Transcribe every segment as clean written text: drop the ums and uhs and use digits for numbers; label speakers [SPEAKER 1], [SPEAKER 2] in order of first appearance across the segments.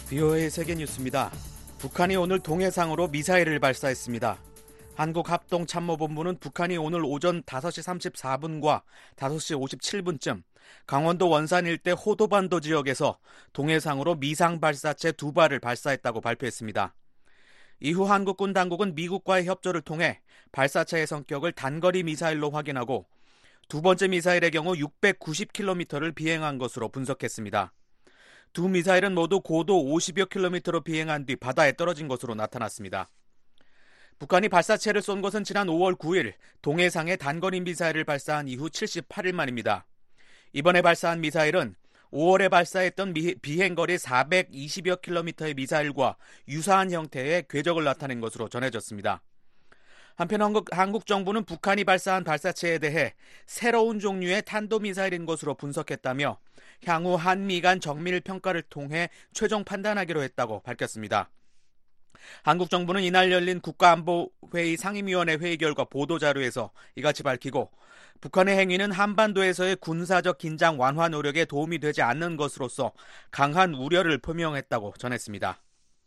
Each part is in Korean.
[SPEAKER 1] VOA 세계뉴스입니다. 북한이 오늘 동해상으로 미사일을 발사했습니다. 한국합동참모본부는 북한이 오늘 오전 5시 34분과 5시 57분쯤 강원도 원산 일대 호도반도 지역에서 동해상으로 미상 발사체 2발을 발사했다고 발표했습니다. 이후 한국군 당국은 미국과의 협조를 통해 발사체의 성격을 단거리 미사일로 확인하고 두 번째 미사일의 경우 690km를 비행한 것으로 분석했습니다. 두 미사일은 모두 고도 50여 킬로미터로 비행한 뒤 바다에 떨어진 것으로 나타났습니다. 북한이 발사체를 쏜 것은 지난 5월 9일 동해상에 단거리 미사일을 발사한 이후 78일 만입니다. 이번에 발사한 미사일은 5월에 발사했던 비행거리 420여 킬로미터의 미사일과 유사한 형태의 궤적을 나타낸 것으로 전해졌습니다. 한편 한국 정부는 북한이 발사한 발사체에 대해 새로운 종류의 탄도미사일인 것으로 분석했다며 향후 한미 간 정밀 평가를 통해 최종 판단하기로 했다고 밝혔습니다. 한국 정부는 이날 열린 국가안보회의 상임위원회 회의 결과 보도자료에서 이같이 밝히고 북한의 행위는 한반도에서의 군사적 긴장 완화 노력에 도움이 되지 않는 것으로서 강한 우려를 표명했다고 전했습니다.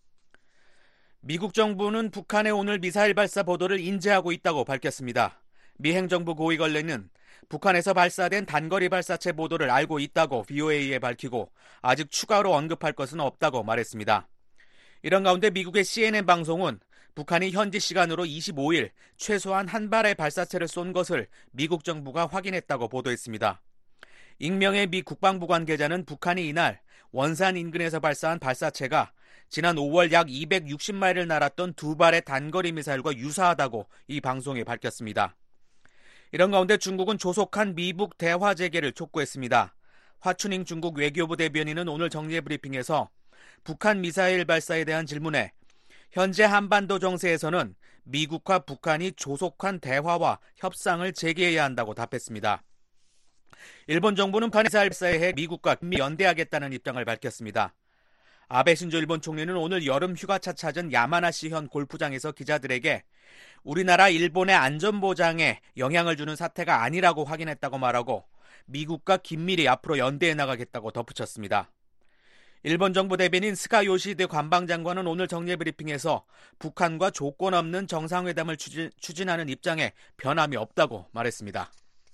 [SPEAKER 1] 미국 정부는 북한의 오늘 미사일 발사 보도를 인지하고 있다고 밝혔습니다. 미 행정부 고위 관리는 북한에서 발사된 단거리 발사체 보도를 알고 있다고 VOA에 밝히고 아직 추가로 언급할 것은 없다고 말했습니다. 이런 가운데 미국의 CNN 방송은 북한이 현지 시간으로 25일 최소한 한 발의 발사체를 쏜 것을 미국 정부가 확인했다고 보도했습니다. 익명의 미 국방부 관계자는 북한이 이날 원산 인근에서 발사한 발사체가 지난 5월 약 260마일을 날았던 두 발의 단거리 미사일과 유사하다고 이 방송에 밝혔습니다. 이런 가운데 중국은 조속한 미북 대화 재개를 촉구했습니다. 화춘잉 중국 외교부 대변인은 오늘 정례 브리핑에서 북한 미사일 발사에 대한 질문에 현재 한반도 정세에서는 미국과 북한이 조속한 대화와 협상을 재개해야 한다고 답했습니다. 일본 정부는 북한 미사일 발사에 미국과 긴밀히 연대하겠다는 입장을 밝혔습니다. 아베 신조 일본 총리는 오늘 여름 휴가차 찾은 야마나시현 골프장에서 기자들에게 우리나라 일본의 안전보장에 영향을 주는 사태가 아니라고 확인했다고 말하고 미국과 긴밀히 앞으로 연대해 나가겠다고 덧붙였습니다. 일본 정부 대변인 스가 요시히데 관방장관은 오늘 정례 브리핑에서 북한과 조건 없는 정상회담을 추진하는 입장에 변함이 없다고 말했습니다.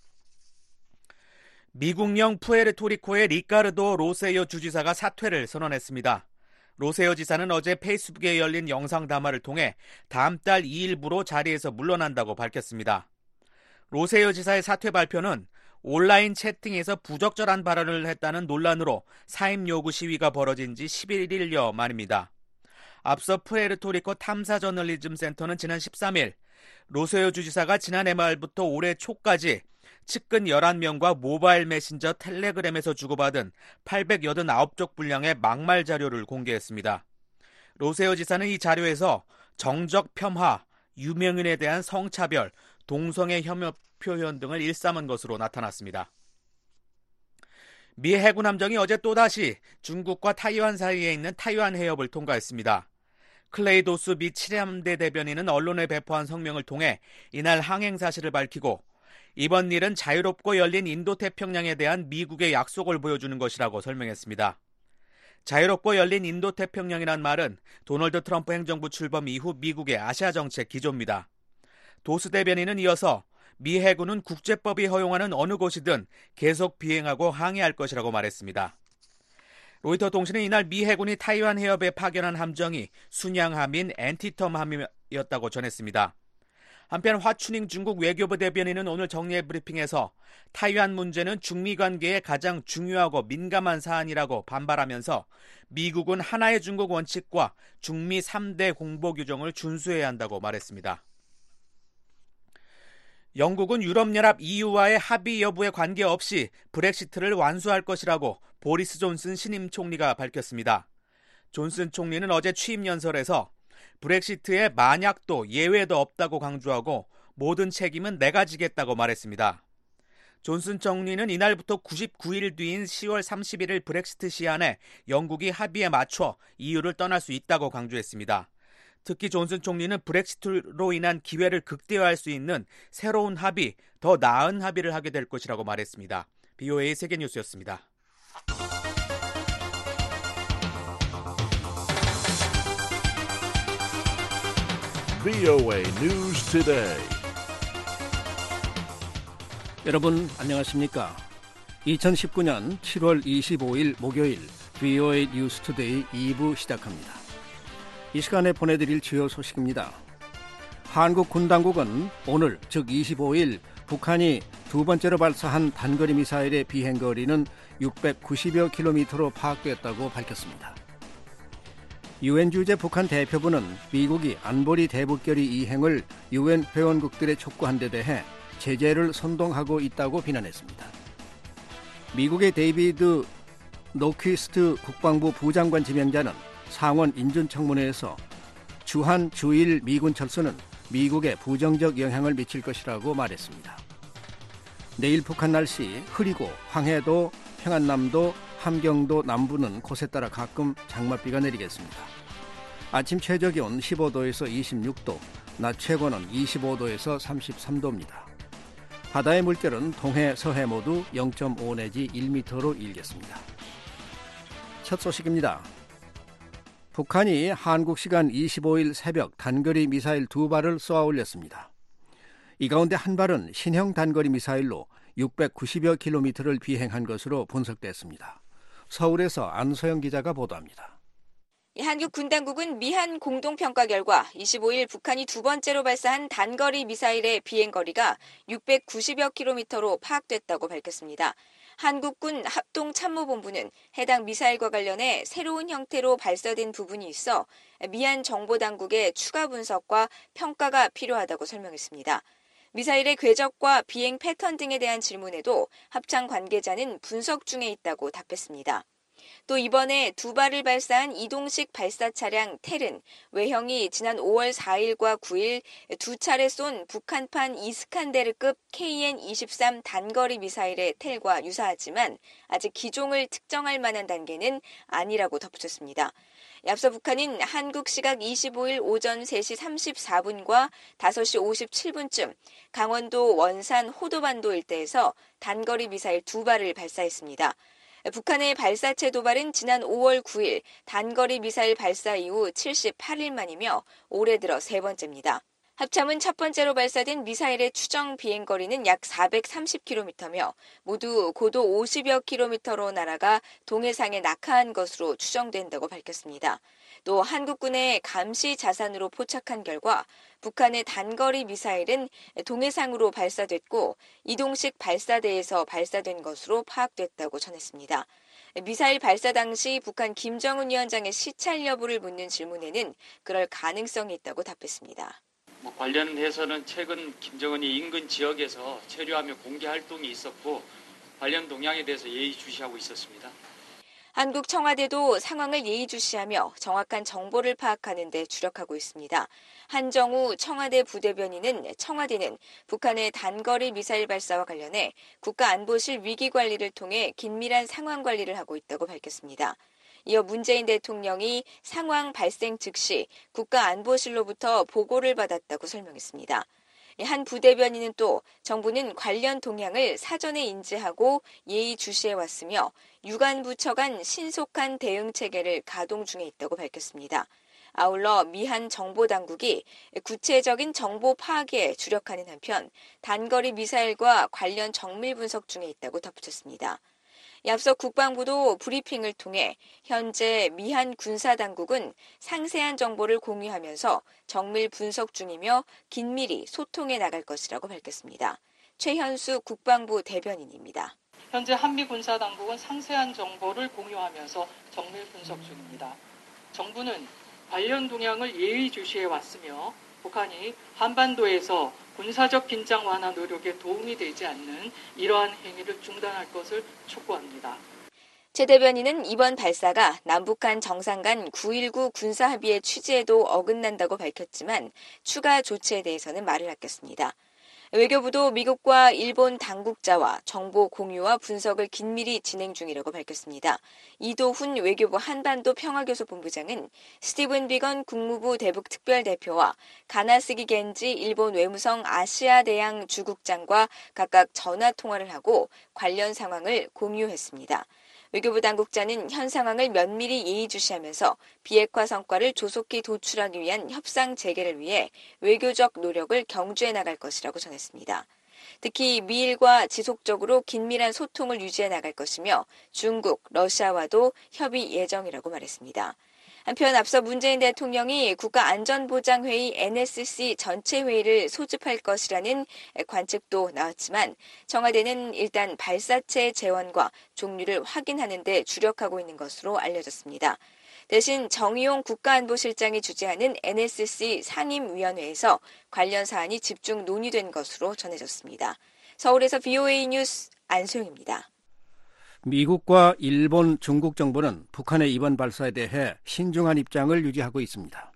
[SPEAKER 1] 미국령 푸에르토리코의 리카르도 로세요 주지사가 사퇴를 선언했습니다. 로세요 지사는 어제 페이스북에 열린 영상 담화를 통해 다음 달 2일부로 자리에서 물러난다고 밝혔습니다. 로세요 지사의 사퇴 발표는 온라인 채팅에서 부적절한 발언을 했다는 논란으로 사임 요구 시위가 벌어진 지 11일여 만입니다. 앞서 푸에르토리코 탐사 저널리즘 센터는 지난 13일 로세요 주지사가 지난해 말부터 올해 초까지 측근 11명과 모바일 메신저 텔레그램에서 주고받은 889쪽 분량의 막말 자료를 공개했습니다. 로세요 지사는 이 자료에서 정적 폄하, 유명인에 대한 성차별, 동성애 혐오 표현 등을 일삼은 것으로 나타났습니다. 미 해군 함정이 어제 또다시 중국과 타이완 사이에 있는 타이완 해협을 통과했습니다. 클레이 도스 미 7함대 대변인은 언론에 배포한 성명을 통해 이날 항행 사실을 밝히고 이번 일은 자유롭고 열린 인도태평양에 대한 미국의 약속을 보여주는 것이라고 설명했습니다. 자유롭고 열린 인도태평양이란 말은 도널드 트럼프 행정부 출범 이후 미국의 아시아 정책 기조입니다. 도스 대변인은 이어서 미 해군은 국제법이 허용하는 어느 곳이든 계속 비행하고 항해할 것이라고 말했습니다. 로이터 통신은 이날 미 해군이 타이완 해협에 파견한 함정이 순양함인 엔티텀함이었다고 전했습니다. 한편 화춘잉 중국 외교부 대변인은 오늘 정례 브리핑에서 타이완 문제는 중미 관계의 가장 중요하고 민감한 사안이라고 반발하면서 미국은 하나의 중국 원칙과 중미 3대 공보 규정을 준수해야 한다고 말했습니다. 영국은 유럽연합 EU와의 합의 여부에 관계없이 브렉시트를 완수할 것이라고 보리스 존슨 신임 총리가 밝혔습니다. 존슨 총리는 어제 취임 연설에서 브렉시트에 만약도 예외도 없다고 강조하고 모든 책임은 내가 지겠다고 말했습니다. 존슨 총리는 이날부터 99일 뒤인 10월 31일 브렉시트 시한에 영국이 합의에 맞춰 EU를 떠날 수 있다고 강조했습니다. 특히 존슨 총리는 브렉시트로 인한 기회를 극대화할 수 있는 새로운 합의, 더 나은 합의를 하게 될 것이라고 말했습니다. VOA 세계뉴스였습니다.
[SPEAKER 2] VOA News Today.
[SPEAKER 3] 여러분 안녕하십니까? 2019년 7월 25일 목요일 VOA 뉴스 투데이 2부 시작합니다. 이 시간에 보내드릴 주요 소식입니다. 한국 군 당국은 오늘 즉 25일 북한이 두 번째로 발사한 단거리 미사일의 비행거리는 690여 킬로미터로 파악됐다고 밝혔습니다. 유엔 주재 북한 대표부는 미국이 안보리 대북결의 이행을 유엔 회원국들의 촉구한 데 대해 제재를 선동하고 있다고 비난했습니다. 미국의 데이비드 노퀴스트 국방부 부장관 지명자는 상원 인준청문회에서 주한 주일 미군 철수는 미국에 부정적 영향을 미칠 것이라고 말했습니다. 내일 북한 날씨 흐리고 황해도, 평안남도, 함경도 남부는 곳에 따라 가끔 장맛비가 내리겠습니다. 아침 최저기온 15도에서 26도, 낮 최고는 25도에서 33도입니다. 바다의 물결은 동해, 서해 모두 0.5 내지 1m로 일겠습니다. 첫 소식입니다. 북한이 한국 시간 25일 새벽 단거리 미사일 2발을 쏘아 올렸습니다. 이 가운데 한 발은 신형 단거리 미사일로 690여 킬로미터를 비행한 것으로 분석됐습니다. 서울에서 안소영 기자가 보도합니다.
[SPEAKER 4] 한국 군 당국은 미한 공동평가 결과 25일 북한이 두 번째로 발사한 단거리 미사일의 비행거리가 690여 킬로미터로 파악됐다고 밝혔습니다. 한국군 합동참모본부는 해당 미사일과 관련해 새로운 형태로 발사된 부분이 있어 미한 정보당국의 추가 분석과 평가가 필요하다고 설명했습니다. 미사일의 궤적과 비행 패턴 등에 대한 질문에도 합참 관계자는 분석 중에 있다고 답했습니다. 또 이번에 두 발을 발사한 이동식 발사 차량 텔은 외형이 지난 5월 4일과 9일 두 차례 쏜 북한판 이스칸데르급 KN-23 단거리 미사일의 텔과 유사하지만 아직 기종을 특정할 만한 단계는 아니라고 덧붙였습니다. 앞서 북한은 한국 시각 25일 오전 3시 34분과 5시 57분쯤 강원도 원산 호도반도 일대에서 단거리 미사일 두 발을 발사했습니다. 북한의 발사체 도발은 지난 5월 9일 단거리 미사일 발사 이후 78일 만이며 올해 들어 세 번째입니다. 합참은 첫 번째로 발사된 미사일의 추정 비행거리는 약 430km며 모두 고도 50여 킬로미터로 날아가 동해상에 낙하한 것으로 추정된다고 밝혔습니다. 또 한국군의 감시 자산으로 포착한 결과 북한의 단거리 미사일은 동해상으로 발사됐고 이동식 발사대에서 발사된 것으로 파악됐다고 전했습니다. 미사일 발사 당시 북한 김정은 위원장의 시찰 여부를 묻는 질문에는 그럴 가능성이 있다고 답했습니다.
[SPEAKER 5] 관련해서는 최근 김정은이 인근 지역에서 체류하며 공개 활동이 있었고 관련 동향에 대해서 예의주시하고 있었습니다.
[SPEAKER 4] 한국 청와대도 상황을 예의주시하며 정확한 정보를 파악하는 데 주력하고 있습니다. 한정우 청와대 부대변인은 청와대는 북한의 단거리 미사일 발사와 관련해 국가안보실 위기관리를 통해 긴밀한 상황 관리를 하고 있다고 밝혔습니다. 이어 문재인 대통령이 상황 발생 즉시 국가안보실로부터 보고를 받았다고 설명했습니다. 한 부대변인은 또 정부는 관련 동향을 사전에 인지하고 예의주시해왔으며 유관부처 간 신속한 대응 체계를 가동 중에 있다고 밝혔습니다. 아울러 미한 정보당국이 구체적인 정보 파악에 주력하는 한편 단거리 미사일과 관련 정밀 분석 중에 있다고 덧붙였습니다. 앞서 국방부도 브리핑을 통해 현재 미한 군사당국은 상세한 정보를 공유하면서 정밀 분석 중이며 긴밀히 소통해 나갈 것이라고 밝혔습니다. 최현수 국방부 대변인입니다.
[SPEAKER 6] 현재 한미 군사당국은 상세한 정보를 공유하면서 정밀 분석 중입니다. 정부는 관련 동향을 예의주시해 왔으며 북한이 한반도에서 군사적 긴장 완화 노력에 도움이 되지 않는 이러한 행위를 중단할 것을 촉구합니다.
[SPEAKER 4] 최 대변인은 이번 발사가 남북한 정상 간 9.19 군사합의의 취지에도 어긋난다고 밝혔지만 추가 조치에 대해서는 말을 아꼈습니다. 외교부도 미국과 일본 당국자와 정보 공유와 분석을 긴밀히 진행 중이라고 밝혔습니다. 이도훈 외교부 한반도 평화교섭본부장은 스티븐 비건 국무부 대북특별대표와 가나스기 겐지 일본 외무성 아시아 대양 주국장과 각각 전화 통화를 하고 관련 상황을 공유했습니다. 외교부 당국자는 현 상황을 면밀히 예의주시하면서 비핵화 성과를 조속히 도출하기 위한 협상 재개를 위해 외교적 노력을 경주해 나갈 것이라고 전했습니다. 특히 미일과 지속적으로 긴밀한 소통을 유지해 나갈 것이며 중국, 러시아와도 협의 예정이라고 말했습니다. 한편 앞서 문재인 대통령이 국가안전보장회의 NSC 전체 회의를 소집할 것이라는 관측도 나왔지만 청와대는 일단 발사체 재원과 종류를 확인하는 데 주력하고 있는 것으로 알려졌습니다. 대신 정의용 국가안보실장이 주재하는 NSC 상임위원회에서 관련 사안이 집중 논의된 것으로 전해졌습니다. 서울에서 VOA 뉴스 안소영입니다.
[SPEAKER 3] 미국과 일본, 중국 정부는 북한의 이번 발사에 대해 신중한 입장을 유지하고 있습니다.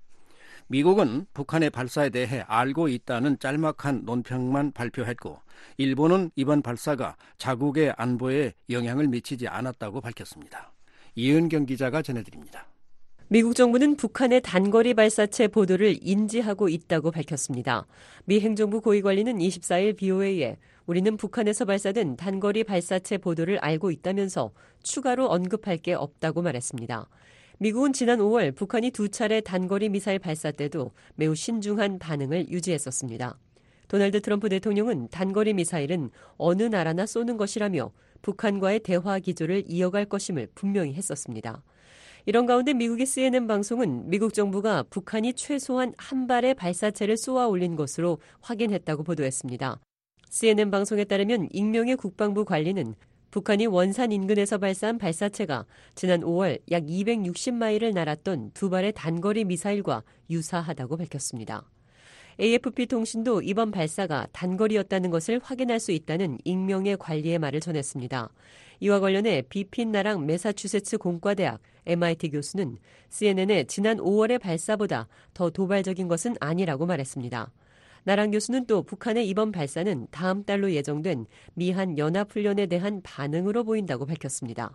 [SPEAKER 3] 미국은 북한의 발사에 대해 알고 있다는 짤막한 논평만 발표했고 일본은 이번 발사가 자국의 안보에 영향을 미치지 않았다고 밝혔습니다. 이은경 기자가 전해드립니다.
[SPEAKER 7] 미국 정부는 북한의 단거리 발사체 보도를 인지하고 있다고 밝혔습니다. 미 행정부 고위관리는 24일 BOA에 우리는 북한에서 발사된 단거리 발사체 보도를 알고 있다면서 추가로 언급할 게 없다고 말했습니다. 미국은 지난 5월 북한이 2차례 단거리 미사일 발사 때도 매우 신중한 반응을 유지했었습니다. 도널드 트럼프 대통령은 단거리 미사일은 어느 나라나 쏘는 것이라며 북한과의 대화 기조를 이어갈 것임을 분명히 했었습니다. 이런 가운데 미국의 CNN 방송은 미국 정부가 북한이 최소한 한 발의 발사체를 쏘아 올린 것으로 확인했다고 보도했습니다. CNN 방송에 따르면 익명의 국방부 관리는 북한이 원산 인근에서 발사한 발사체가 지난 5월 약 260마일을 날았던 2발의 단거리 미사일과 유사하다고 밝혔습니다. AFP 통신도 이번 발사가 단거리였다는 것을 확인할 수 있다는 익명의 관리의 말을 전했습니다. 이와 관련해 비핀 나랑 매사추세츠 공과대학 MIT 교수는 CNN의 지난 5월의 발사보다 더 도발적인 것은 아니라고 말했습니다. 나랑 교수는 또 북한의 이번 발사는 다음 달로 예정된 미한 연합훈련에 대한 반응으로 보인다고 밝혔습니다.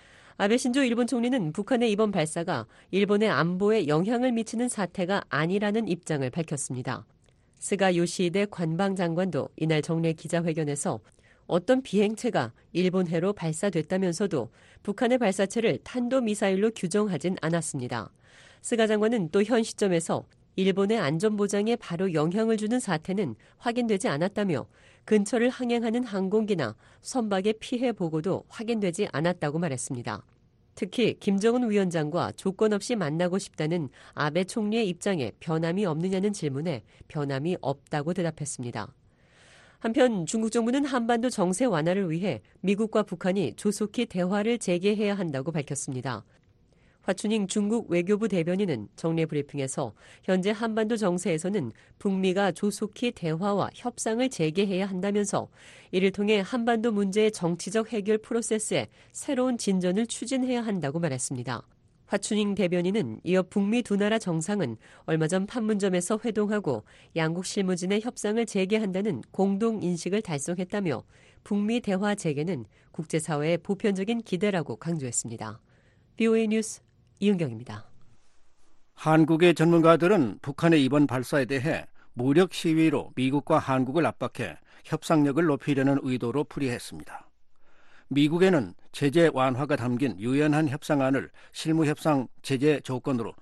[SPEAKER 7] 아베 신조 일본 총리는 북한의 이번 발사가 일본의 안보에 영향을 미치는 사태가 아니라는 입장을 밝혔습니다. 스가 요시히데 관방장관도 이날 정례 기자회견에서 어떤 비행체가 일본해로 발사됐다면서도 북한의 발사체를 탄도미사일로 규정하진 않았습니다. 스가 장관은 또 현 시점에서 일본의 안전보장에 바로 영향을 주는 사태는 확인되지 않았다며 근처를 항행하는 항공기나 선박의 피해 보고도 확인되지 않았다고 말했습니다. 특히 김정은 위원장과 조건 없이 만나고 싶다는 아베 총리의 입장에 변함이 없느냐는 질문에 변함이 없다고 대답했습니다. 한편 중국 정부는 한반도 정세 완화를 위해 미국과 북한이 조속히 대화를 재개해야 한다고 밝혔습니다. 화춘잉 중국 외교부 대변인은 정례 브리핑에서 현재 한반도 정세에서는 북미가 조속히 대화와 협상을 재개해야 한다면서 이를 통해 한반도 문제의 정치적 해결 프로세스에 새로운 진전을 추진해야 한다고 말했습니다. 화춘잉 대변인은 이어 북미 두 나라 정상은 얼마 전 판문점에서 회동하고 양국 실무진의 협상을 재개한다는 공동 인식을 달성했다며 북미 대화 재개는 국제사회의 보편적인 기대라고 강조했습니다. BOA 뉴스 이은경입니다.
[SPEAKER 3] 한국의 전문가들은 북한의 이번 발사에 대해 무력 시위로 미국과 한국을 압박해 협상력을 높이려는 의도로 풀이했습니다. 미국에는 제재 완화가 담긴 유연한 협상안을 실무협상 재개 조건으로,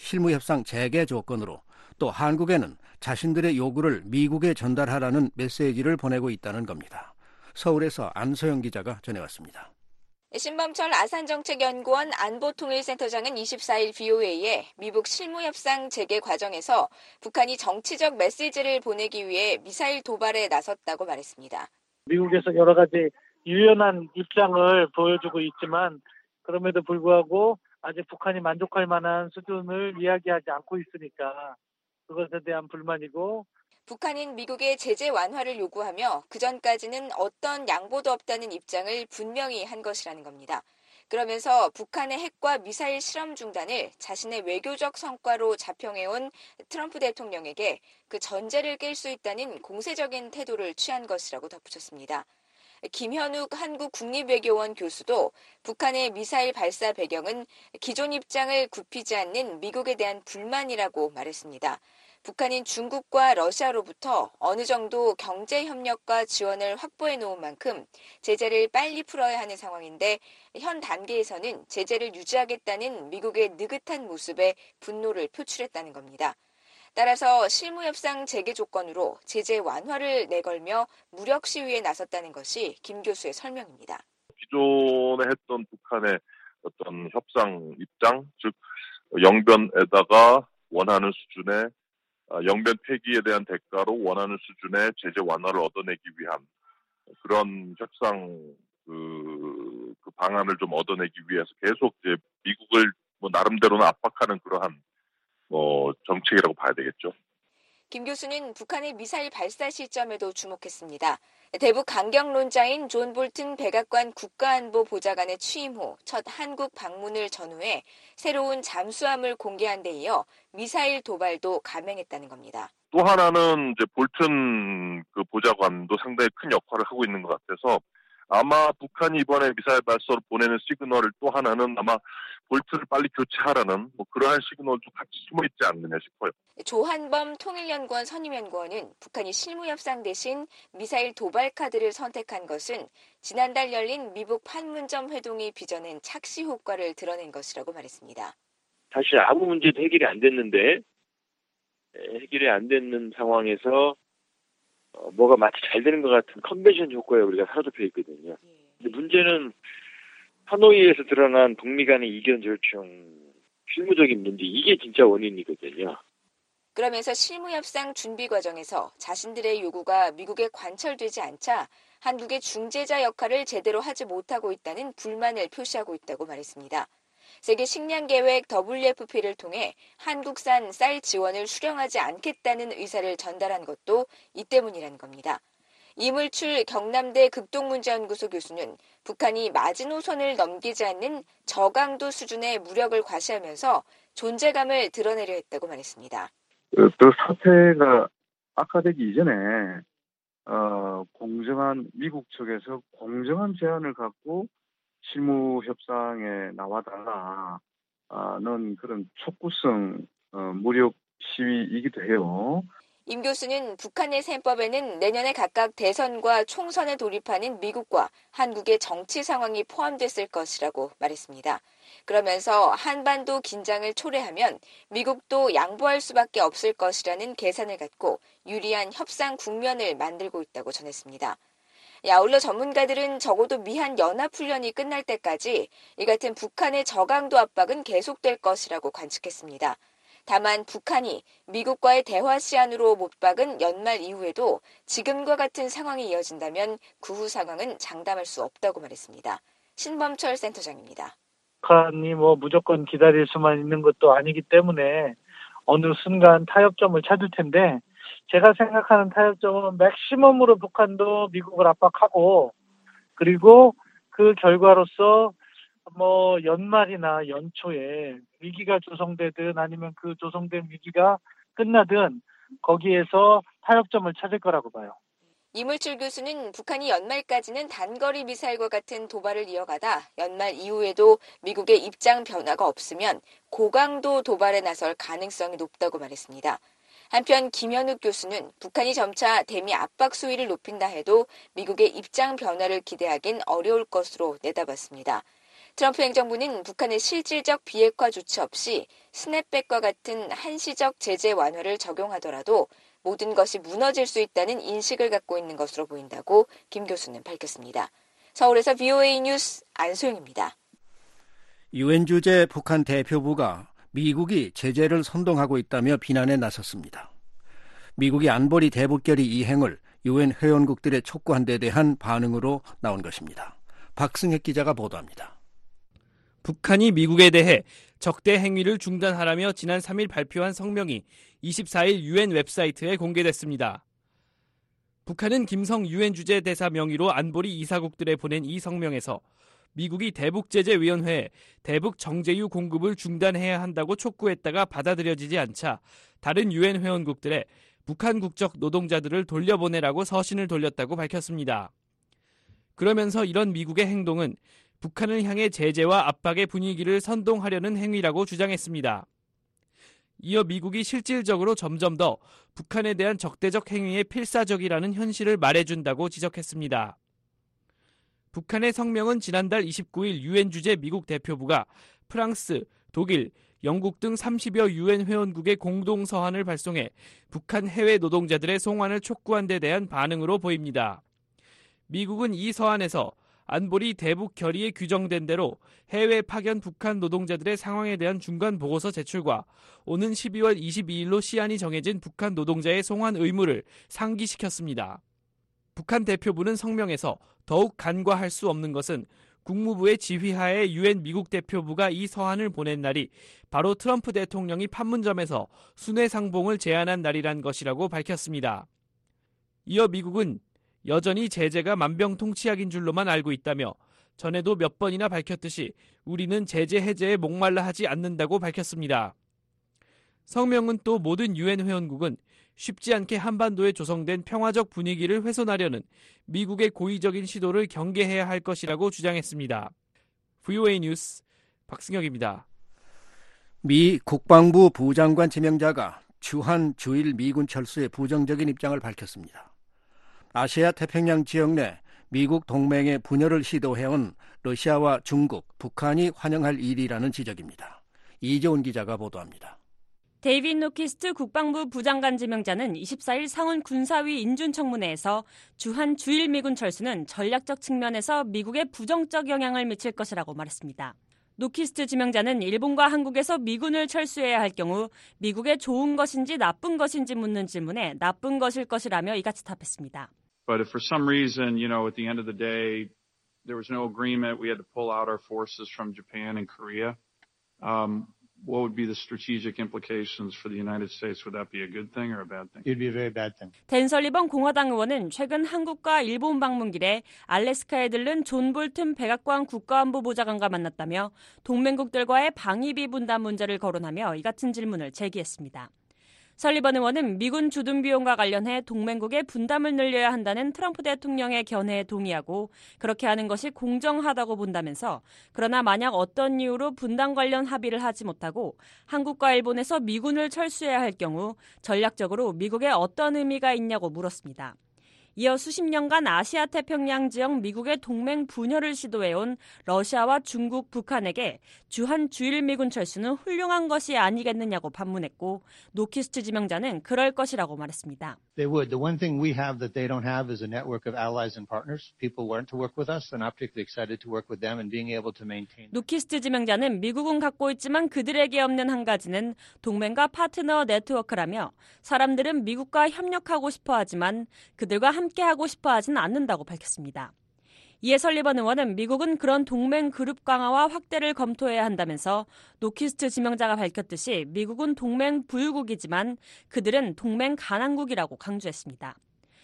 [SPEAKER 3] 또 한국에는 자신들의 요구를 미국에 전달하라는 메시지를 보내고 있다는 겁니다. 서울에서 안소영 기자가 전해왔습니다.
[SPEAKER 4] 신범철 아산정책연구원 안보통일센터장은 24일 BOA에 미북 실무협상 재개 과정에서 북한이 정치적 메시지를 보내기 위해 미사일 도발에 나섰다고 말했습니다.
[SPEAKER 8] 미국에서 여러 가지 유연한 입장을 보여주고 있지만 그럼에도 불구하고 아직 북한이 만족할 만한 수준을 이야기하지 않고 있으니까 그것에 대한 불만이고,
[SPEAKER 4] 북한은 미국의 제재 완화를 요구하며 그전까지는 어떤 양보도 없다는 입장을 분명히 한 것이라는 겁니다. 그러면서 북한의 핵과 미사일 실험 중단을 자신의 외교적 성과로 자평해온 트럼프 대통령에게 그 전제를 깰 수 있다는 공세적인 태도를 취한 것이라고 덧붙였습니다. 김현욱 한국국립외교원 교수도 북한의 미사일 발사 배경은 기존 입장을 굽히지 않는 미국에 대한 불만이라고 말했습니다. 북한인 중국과 러시아로부터 어느 정도 경제 협력과 지원을 확보해 놓은 만큼 제재를 빨리 풀어야 하는 상황인데 현 단계에서는 제재를 유지하겠다는 미국의 느긋한 모습에 분노를 표출했다는 겁니다. 따라서 실무협상 재개 조건으로 제재 완화를 내걸며 무력 시위에 나섰다는 것이 김 교수의 설명입니다.
[SPEAKER 9] 기존에 했던 북한의 어떤 협상 입장, 즉 영변에다가 원하는 수준의 영변 폐기에 대한 대가로 원하는 수준의 제재 완화를 얻어내기 위한 그런 협상 그 방안을 좀 얻어내기 위해서 계속 이제 미국을 나름대로는 압박하는 그러한 정책이라고 봐야 되겠죠.
[SPEAKER 4] 김 교수는 북한의 미사일 발사 시점에도 주목했습니다. 대북 강경론자인 존 볼튼 백악관 국가안보보좌관의 취임 후 첫 한국 방문을 전후해 새로운 잠수함을 공개한 데 이어 미사일 도발도 감행했다는 겁니다.
[SPEAKER 9] 또 하나는 이제 볼튼 그 보좌관도 상당히 큰 역할을 하고 있는 것 같아서 아마 북한이 이번에 미사일 발사로 보내는 시그널을 또 하나는 아마 볼트를 빨리 교체하라는 그러한 시그널도 같이 숨어 있지 않느냐 싶어요.
[SPEAKER 4] 조한범 통일연구원 선임연구원은 북한이 실무협상 대신 미사일 도발 카드를 선택한 것은 지난달 열린 미북 판문점 회동이 빚어낸 착시 효과를 드러낸 것이라고 말했습니다.
[SPEAKER 10] 사실 아무 문제도 해결이 안 됐는데 해결이 안 되는 상황에서 뭐가 마치 잘 되는 것 같은 컨벤션 효과에 우리가 사로잡혀 있거든요. 근데 문제는 하노이에서 드러난 북미 간의 이견 절충, 실무적인 문제, 이게 진짜 원인이거든요.
[SPEAKER 4] 그러면서 실무협상 준비 과정에서 자신들의 요구가 미국에 관철되지 않자 한국의 중재자 역할을 제대로 하지 못하고 있다는 불만을 표시하고 있다고 말했습니다. 세계식량계획 WFP를 통해 한국산 쌀 지원을 수령하지 않겠다는 의사를 전달한 것도 이 때문이라는 겁니다. 이물출 경남대 극동문제연구소 교수는 북한이 마지노선을 넘기지 않는 저강도 수준의 무력을 과시하면서 존재감을 드러내려 했다고 말했습니다.
[SPEAKER 11] 그 사태가 악화되기 이전에 공정한 미국 측에서 공정한 제안을 갖고 실무 협상에 나와달라는 그런 촉구성 무력 시위이기도 해요.
[SPEAKER 4] 임 교수는 북한의 셈법에는 내년에 각각 대선과 총선에 돌입하는 미국과 한국의 정치 상황이 포함됐을 것이라고 말했습니다. 그러면서 한반도 긴장을 초래하면 미국도 양보할 수밖에 없을 것이라는 계산을 갖고 유리한 협상 국면을 만들고 있다고 전했습니다. 아울러 전문가들은 적어도 미한 연합훈련이 끝날 때까지 이 같은 북한의 저강도 압박은 계속될 것이라고 관측했습니다. 다만 북한이 미국과의 대화 시한으로 못 박은 연말 이후에도 지금과 같은 상황이 이어진다면 그 후 상황은 장담할 수 없다고 말했습니다. 신범철 센터장입니다.
[SPEAKER 8] 북한이 무조건 기다릴 수만 있는 것도 아니기 때문에 어느 순간 타협점을 찾을 텐데 제가 생각하는 타협점은 맥시멈으로 북한도 미국을 압박하고 그리고 그 결과로서 연말이나 연초에 위기가 조성되든 아니면 그 조성된 위기가 끝나든 거기에서 타협점을 찾을 거라고 봐요.
[SPEAKER 4] 이물출 교수는 북한이 연말까지는 단거리 미사일과 같은 도발을 이어가다 연말 이후에도 미국의 입장 변화가 없으면 고강도 도발에 나설 가능성이 높다고 말했습니다. 한편 김현욱 교수는 북한이 점차 대미 압박 수위를 높인다 해도 미국의 입장 변화를 기대하긴 어려울 것으로 내다봤습니다. 트럼프 행정부는 북한의 실질적 비핵화 조치 없이 스냅백과 같은 한시적 제재 완화를 적용하더라도 모든 것이 무너질 수 있다는 인식을 갖고 있는 것으로 보인다고 김 교수는 밝혔습니다. 서울에서 VOA 뉴스 안소영입니다.
[SPEAKER 3] 유엔 주재 북한 대표부가 미국이 제재를 선동하고 있다며 비난에 나섰습니다. 미국이 안보리 대북결의 이행을 유엔 회원국들에 촉구한 데 대한 반응으로 나온 것입니다. 박승혁 기자가 보도합니다.
[SPEAKER 12] 북한이 미국에 대해 적대 행위를 중단하라며 지난 3일 발표한 성명이 24일 유엔 웹사이트에 공개됐습니다. 북한은 김성 유엔 주재 대사 명의로 안보리 이사국들에 보낸 이 성명에서 미국이 대북제재위원회에 대북 정제유 공급을 중단해야 한다고 촉구했다가 받아들여지지 않자 다른 유엔 회원국들에 북한 국적 노동자들을 돌려보내라고 서신을 돌렸다고 밝혔습니다. 그러면서 이런 미국의 행동은 북한을 향해 제재와 압박의 분위기를 선동하려는 행위라고 주장했습니다. 이어 미국이 실질적으로 점점 더 북한에 대한 적대적 행위에 필사적이라는 현실을 말해준다고 지적했습니다. 북한의 성명은 지난달 29일 유엔 주재 미국 대표부가 프랑스, 독일, 영국 등 30여 유엔 회원국의 공동 서한을 발송해 북한 해외 노동자들의 송환을 촉구한 데 대한 반응으로 보입니다. 미국은 이 서한에서 안보리 대북 결의에 규정된 대로 해외 파견 북한 노동자들의 상황에 대한 중간 보고서 제출과 오는 12월 22일로 시한이 정해진 북한 노동자의 송환 의무를 상기시켰습니다. 북한 대표부는 성명에서 더욱 간과할 수 없는 것은 국무부의 지휘하에 유엔 미국 대표부가 이 서한을 보낸 날이 바로 트럼프 대통령이 판문점에서 순회상봉을 제안한 날이란 것이라고 밝혔습니다. 이어 미국은 여전히 제재가 만병통치약인 줄로만 알고 있다며 전에도 몇 번이나 밝혔듯이 우리는 제재 해제에 목말라 하지 않는다고 밝혔습니다. 성명은 또 모든 유엔 회원국은 쉽지 않게 한반도에 조성된 평화적 분위기를 훼손하려는 미국의 고의적인 시도를 경계해야 할 것이라고 주장했습니다. VOA 뉴스 박승혁입니다.
[SPEAKER 3] 미 국방부 부장관 지명자가 주한 주일 미군 철수에 부정적인 입장을 밝혔습니다. 아시아 태평양 지역 내 미국 동맹의 분열을 시도해온 러시아와 중국, 북한이 환영할 일이라는 지적입니다. 이재훈 기자가 보도합니다.
[SPEAKER 13] 데이빗 노키스트 국방부 부장관 지명자는 24일 상원 군사위 인준청문회에서 주한 주일 미군 철수는 전략적 측면에서 미국에 부정적 영향을 미칠 것이라고 말했습니다. 노키스트 지명자는 일본과 한국에서 미군을 철수해야 할 경우 미국에 좋은 것인지 나쁜 것인지 묻는 질문에 나쁜 것일 것이라며 이같이 답했습니다.
[SPEAKER 14] But if for some reason, at the end of the day, there was no agreement, we had to pull out our forces from Japan and Korea, what would be the strategic implications for the United States? Would that be a good thing or a bad thing?
[SPEAKER 15] It would be a very bad thing.
[SPEAKER 13] 댄 설리번 공화당 의원은 최근 한국과 일본 방문 길에 알래스카에 들른 존 볼튼 백악관 국가안보 보좌관과 만났다며 동맹국들과의 방위비 분담 문제를 거론하며 이 같은 질문을 제기했습니다. 설리번 의원은 미군 주둔 비용과 관련해 동맹국의 분담을 늘려야 한다는 트럼프 대통령의 견해에 동의하고 그렇게 하는 것이 공정하다고 본다면서 그러나 만약 어떤 이유로 분담 관련 합의를 하지 못하고 한국과 일본에서 미군을 철수해야 할 경우 전략적으로 미국에 어떤 의미가 있냐고 물었습니다. 이어 수십 년간 아시아 태평양 지역 미국의 동맹 분열을 시도해온 러시아와 중국, 북한에게 주한 주일 미군 철수는 훌륭한 것이 아니겠느냐고 반문했고 노키스트 지명자는 그럴 것이라고 말했습니다.
[SPEAKER 15] They would. The one thing we have that they don't have is a network of allies and partners. People want to work with us. They're not particularly excited to work with them and being able to maintain.
[SPEAKER 13] 노키스트 지명자는 미국은 갖고 있지만 그들에게 없는 한 가지는 동맹과 파트너 네트워크라며 사람들은 미국과 협력하고 싶어 하지만 그들과 함께하고 싶어 하지는 않는다고 밝혔습니다. 이에 설리번 의원은 미국은 그런 동맹 그룹 강화와 확대를 검토해야 한다면서 노키스트 지명자가 밝혔듯이 미국은 동맹 부유국이지만 그들은 동맹 가난국이라고 강조했습니다.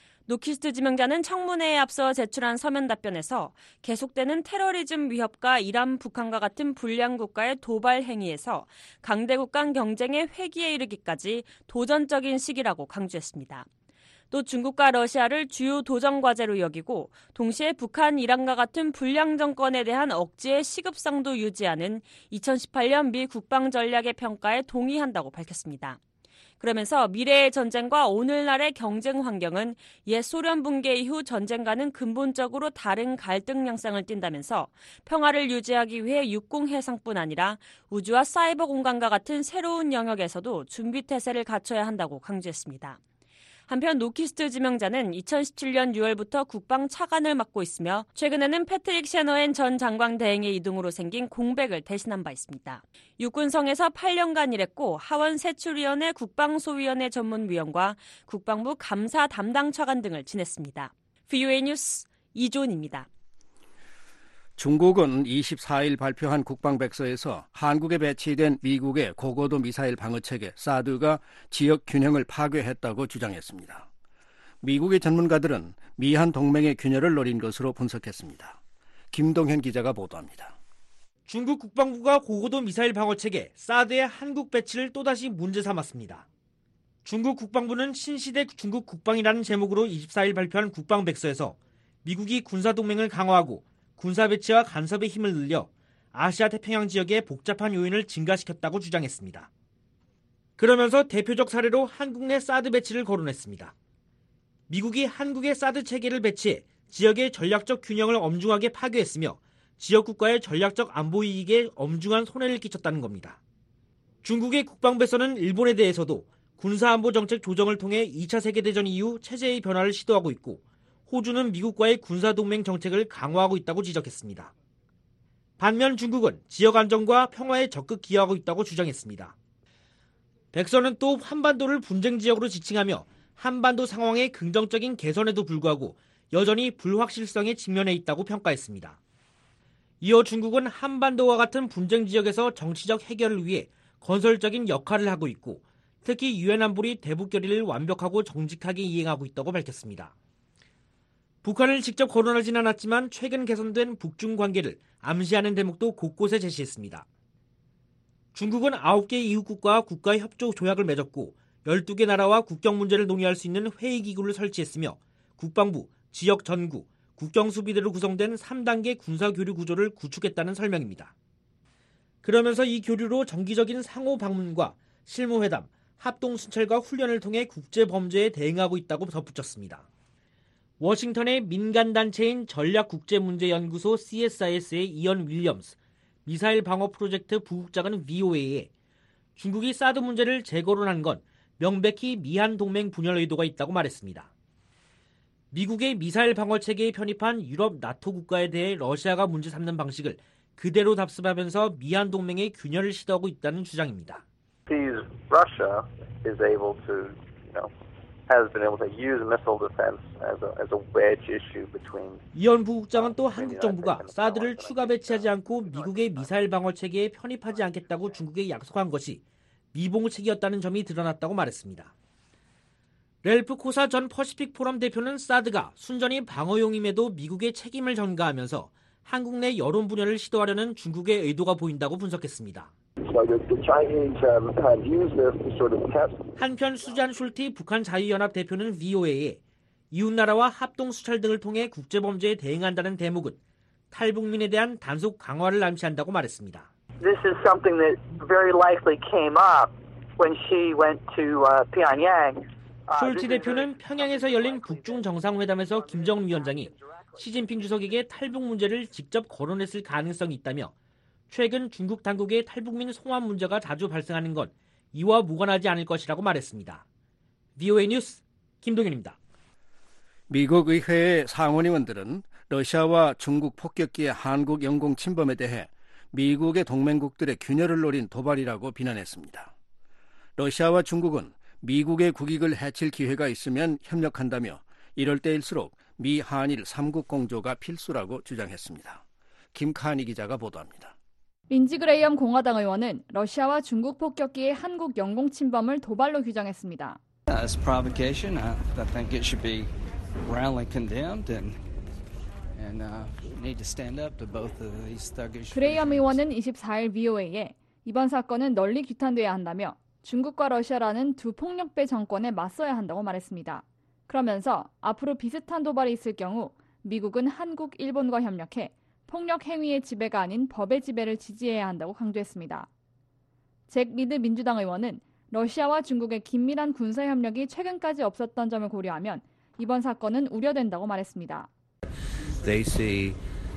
[SPEAKER 13] 노키스트 지명자는 청문회에 앞서 제출한 서면 답변에서 계속되는 테러리즘 위협과 이란, 북한과 같은 불량 국가의 도발 행위에서 강대국 간 경쟁의 회기에 이르기까지 도전적인 시기라고 강조했습니다. 또 중국과 러시아를 주요 도전 과제로 여기고 동시에 북한, 이란과 같은 불량 정권에 대한 억지의 시급상도 유지하는 2018년 미 국방 전략의 평가에 동의한다고 밝혔습니다. 그러면서 미래의 전쟁과 오늘날의 경쟁 환경은 옛 소련 붕괴 이후 전쟁과는 근본적으로 다른 갈등 양상을 띈다면서 평화를 유지하기 위해 육공 해상뿐 아니라 우주와 사이버 공간과 같은 새로운 영역에서도 준비 태세를 갖춰야 한다고 강조했습니다. 한편 노키스트 지명자는 2017년 6월부터 국방 차관을 맡고 있으며 최근에는 패트릭 셰너엔 전 장관 대행의 이동으로 생긴 공백을 대신한 바 있습니다. 육군성에서 8년간 일했고 하원 세출위원회 국방소위원회 전문위원과 국방부 감사 담당 차관 등을 지냈습니다. VOA 뉴스 이존입니다.
[SPEAKER 3] 중국은 24일 발표한 국방백서에서 한국에 배치된 미국의 고고도 미사일 방어체계 사드가 지역 균형을 파괴했다고 주장했습니다. 미국의 전문가들은 미한 동맹의 균열을 노린 것으로 분석했습니다. 김동현 기자가 보도합니다.
[SPEAKER 16] 중국 국방부가 고고도 미사일 방어체계 사드의 한국 배치를 또다시 문제 삼았습니다. 중국 국방부는 신시대 중국 국방이라는 제목으로 24일 발표한 국방백서에서 미국이 군사동맹을 강화하고 군사 배치와 간섭의 힘을 늘려 아시아 태평양 지역의 복잡한 요인을 증가시켰다고 주장했습니다. 그러면서 대표적 사례로 한국 내 사드 배치를 거론했습니다. 미국이 한국의 사드 체계를 배치해 지역의 전략적 균형을 엄중하게 파괴했으며 지역 국가의 전략적 안보 이익에 엄중한 손해를 끼쳤다는 겁니다. 중국의 국방부에서는 일본에 대해서도 군사안보 정책 조정을 통해 2차 세계대전 이후 체제의 변화를 시도하고 있고 호주는 미국과의 군사동맹 정책을 강화하고 있다고 지적했습니다. 반면 중국은 지역 안정과 평화에 적극 기여하고 있다고 주장했습니다. 백선은 또 한반도를 분쟁 지역으로 지칭하며 한반도 상황의 긍정적인 개선에도 불구하고 여전히 불확실성에 직면해 있다고 평가했습니다. 이어 중국은 한반도와 같은 분쟁 지역에서 정치적 해결을 위해 건설적인 역할을 하고 있고 특히 유엔 안보리 대북 결의를 완벽하고 정직하게 이행하고 있다고 밝혔습니다. 북한을 직접 거론하진 않았지만 최근 개선된 북중 관계를 암시하는 대목도 곳곳에 제시했습니다. 중국은 9개 이웃국가와 국가협조 조약을 맺었고 12개 나라와 국경 문제를 논의할 수 있는 회의기구를 설치했으며 국방부, 지역 전구, 국경수비대로 구성된 3단계 군사교류 구조를 구축했다는 설명입니다. 그러면서 이 교류로 정기적인 상호 방문과 실무회담, 합동수찰과 훈련을 통해 국제범죄에 대응하고 있다고 덧붙였습니다. 워싱턴의 민간단체인 전략국제문제연구소 CSIS의 이언 윌리엄스, 미사일 방어 프로젝트 부국장은 VOA에 중국이 사드 문제를 재거론한 건 명백히 미한 동맹 분열 의도가 있다고 말했습니다. 미국의 미사일 방어 체계에 편입한 유럽 나토 국가에 대해 러시아가 문제 삼는 방식을 그대로 답습하면서 미한 동맹의 균열을 시도하고 있다는 주장입니다.
[SPEAKER 17] Russia is able to, has been able to use missile defense as a wedge issue between.
[SPEAKER 16] 이언 부국장은 또 한국 정부가 사드를 추가 배치하지 않고 미국의 미사일 방어 체계에 편입하지 않겠다고 중국에 약속한 것이 미봉책이었다는 점이 드러났다고 말했습니다. 렐프 코사 전 퍼시픽 포럼 대표는 사드가 순전히 방어용임에도 미국의 책임을 전가하면서 한국 내 여론 분열을 시도하려는 중국의 의도가 보인다고 분석했습니다. 한편 수잔 슐티 북한 자유연합 대표는 VOA에 이웃나라와 합동수찰 등을 통해 국제범죄에 대응한다는 대목은 탈북민에 대한 단속 강화를 암시한다고 말했습니다.
[SPEAKER 18] This is something that very likely came up when she went to Pyongyang.
[SPEAKER 16] 숄티 대표는 평양에서 열린 북중 정상회담에서 김정은 위원장이 시진핑 주석에게 탈북 문제를 직접 거론했을 가능성이 있다며 최근 중국 당국의 탈북민 송환 문제가 자주 발생하는 건 이와 무관하지 않을 것이라고 말했습니다. VOA 뉴스 김동현입니다.
[SPEAKER 3] 미국 의회의 상원의원들은 러시아와 중국 폭격기의 한국 영공 침범에 대해 미국의 동맹국들의 균열을 노린 도발이라고 비난했습니다. 러시아와 중국은 미국의 국익을 해칠 기회가 있으면 협력한다며 이럴 때일수록 미 한일 3국 공조가 필수라고 주장했습니다. 김카니 기자가 보도합니다.
[SPEAKER 19] 린지 그레이엄 공화당 의원은 러시아와 중국 폭격기의 한국 영공 침범을 도발로 규정했습니다.
[SPEAKER 20] As provocation, I think it should be roundly condemned and need to stand up to both of these thuggish.
[SPEAKER 19] 그레이엄 의원은 24일 VOA에 이번 사건은 널리 규탄돼야 한다며 중국과 러시아라는 두 폭력배 정권에 맞서야 한다고 말했습니다. 그러면서 앞으로 비슷한 도발이 있을 경우 미국은 한국, 일본과 협력해 폭력 행위의 지배가 아닌 법의 지배를 지지해야 한다고 강조했습니다. 잭 리드 민주당 의원은 러시아와 중국의 긴밀한 군사협력이 최근까지 없었던 점을 고려하면 이번 사건은 우려된다고 말했습니다.
[SPEAKER 21] They see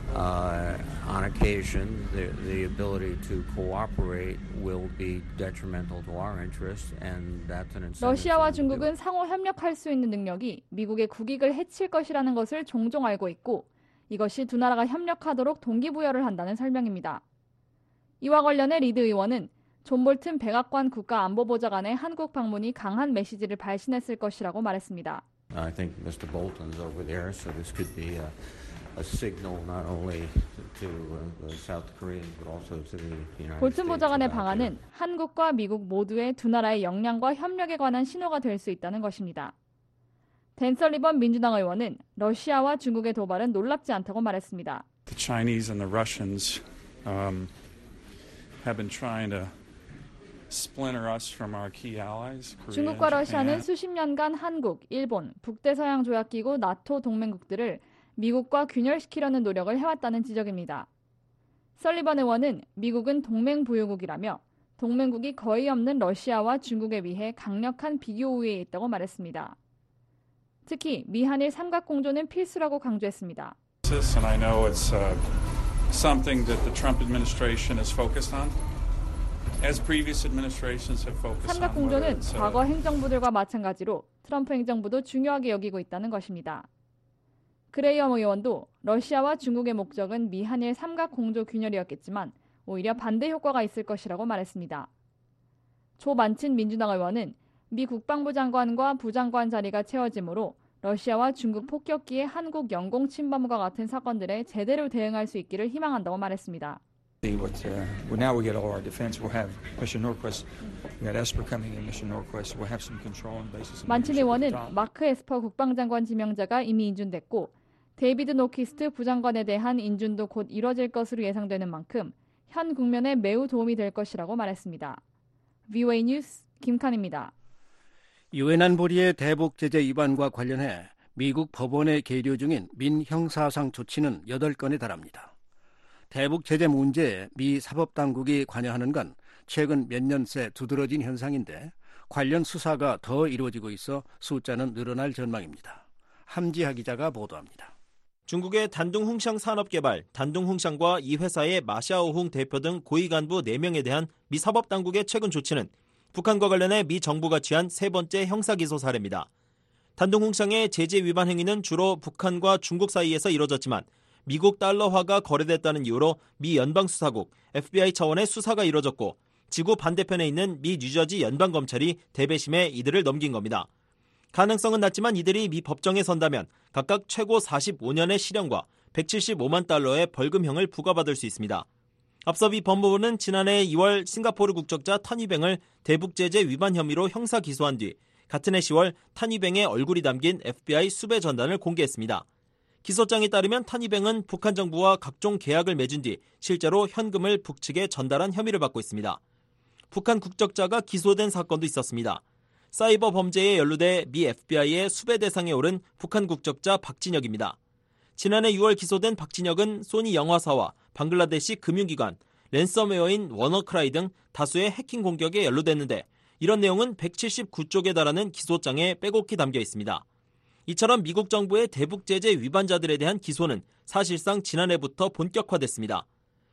[SPEAKER 21] on occasion the ability to cooperate will be detrimental to our interests and that's an incentive.
[SPEAKER 19] 러시아와 중국은 상호 협력할 수 있는 능력이 미국의 국익을 해칠 것이라는 것을 종종 알고 있고 이것이 두 나라가 협력하도록 동기부여를 한다는 설명입니다. 이와 관련해 리드 의원은 존 볼튼 백악관 국가안보보좌관의 한국 방문이 강한 메시지를 발신했을 것이라고 말했습니다.
[SPEAKER 21] I think Mr. Bolton's over there, so this could be a signal not only to the South Koreans but also to the United States.
[SPEAKER 19] 볼튼 보좌관의 방안은 한국과 미국 모두의 두 나라의 역량과 협력에 관한 신호가 될 수 있다는 것입니다. 댄 설리번 민주당 의원은 러시아와 중국의 도발은 놀랍지 않다고 말했습니다.
[SPEAKER 14] The Chinese and the Russians have been trying to splinter us from our key allies.
[SPEAKER 19] 중국과 러시아는 수십 년간 한국, 일본, 북대서양 조약기구 나토 동맹국들을 미국과 균열시키려는 노력을 해왔다는 지적입니다. 설리번 의원은 미국은 동맹 보유국이라며 동맹국이 거의 없는 러시아와 중국에 비해 강력한 비교 우위에 있다고 말했습니다. 특히 미한일 삼각공조는 필수라고 강조했습니다.
[SPEAKER 14] And I know it's something that the Trump administration is focused on. As previous administrations have focused on.
[SPEAKER 19] 삼각공조는 과거 행정부들과 마찬가지로 트럼프 행정부도 중요하게 여기고 있다는 것입니다. 그레이엄 의원도 러시아와 중국의 목적은 미한일 삼각공조 균열이었겠지만 오히려 반대 효과가 있을 것이라고 말했습니다. 조 만친 민주당 의원은 미 국방부 장관과 부장관 자리가 채워지므로 러시아와 중국 폭격기의 한국 영공 침범과 같은 사건들에 제대로 대응할 수 있기를 희망한다고 말했습니다.
[SPEAKER 1] Now we get all our defense. We'll have Mission Norquist. We got Esper coming in. Mission Norquist. We'll have some control on basis.
[SPEAKER 19] 만친 의원은 마크 에스퍼 국방장관 지명자가 이미 인준됐고 데이비드 노키스트 부장관에 대한 인준도 곧 이뤄질 것으로 예상되는 만큼 현 국면에 매우 도움이 될 것이라고 말했습니다. VOA 뉴스 김칸입니다.
[SPEAKER 3] 유엔 안보리의 대북 제재 위반과 관련해 미국 법원에 계류 중인 민형사상 조치는 8건에 달합니다. 대북 제재 문제에 미 사법당국이 관여하는 건 최근 몇 년 새 두드러진 현상인데 관련 수사가 더 이루어지고 있어 숫자는 늘어날 전망입니다. 함지하 기자가 보도합니다.
[SPEAKER 22] 중국의 단둥홍샹 산업개발, 단둥홍샹과 이 회사의 마샤오홍 대표 등 고위 간부 4명에 대한 미 사법당국의 최근 조치는 북한과 관련해 미 정부가 취한 세 번째 형사기소 사례입니다. 단둥홍샹의 제재 위반 행위는 주로 북한과 중국 사이에서 이뤄졌지만 미국 달러화가 거래됐다는 이유로 미 연방수사국 FBI 차원의 수사가 이뤄졌고 지구 반대편에 있는 미 뉴저지 연방검찰이 대배심에 이들을 넘긴 겁니다. 가능성은 낮지만 이들이 미 법정에 선다면 각각 최고 45년의 실형과 175만 달러의 벌금형을 부과받을 수 있습니다. 앞서 미 법무부는 지난해 2월 싱가포르 국적자 탄위뱅을 대북제재 위반 혐의로 형사 기소한 뒤 같은 해 10월 탄위뱅의 얼굴이 담긴 FBI 수배 전단을 공개했습니다. 기소장에 따르면 탄위뱅은 북한 정부와 각종 계약을 맺은 뒤 실제로 현금을 북측에 전달한 혐의를 받고 있습니다. 북한 국적자가 기소된 사건도 있었습니다. 사이버 범죄에 연루돼 미 FBI의 수배 대상에 오른 북한 국적자 박진혁입니다. 지난해 6월 기소된 박진혁은 소니 영화사와 방글라데시 금융기관, 랜섬웨어인 워너크라이 등 다수의 해킹 공격에 연루됐는데 이런 내용은 179쪽에 달하는 기소장에 빼곡히 담겨 있습니다. 이처럼 미국 정부의 대북 제재 위반자들에 대한 기소는 사실상 지난해부터 본격화됐습니다.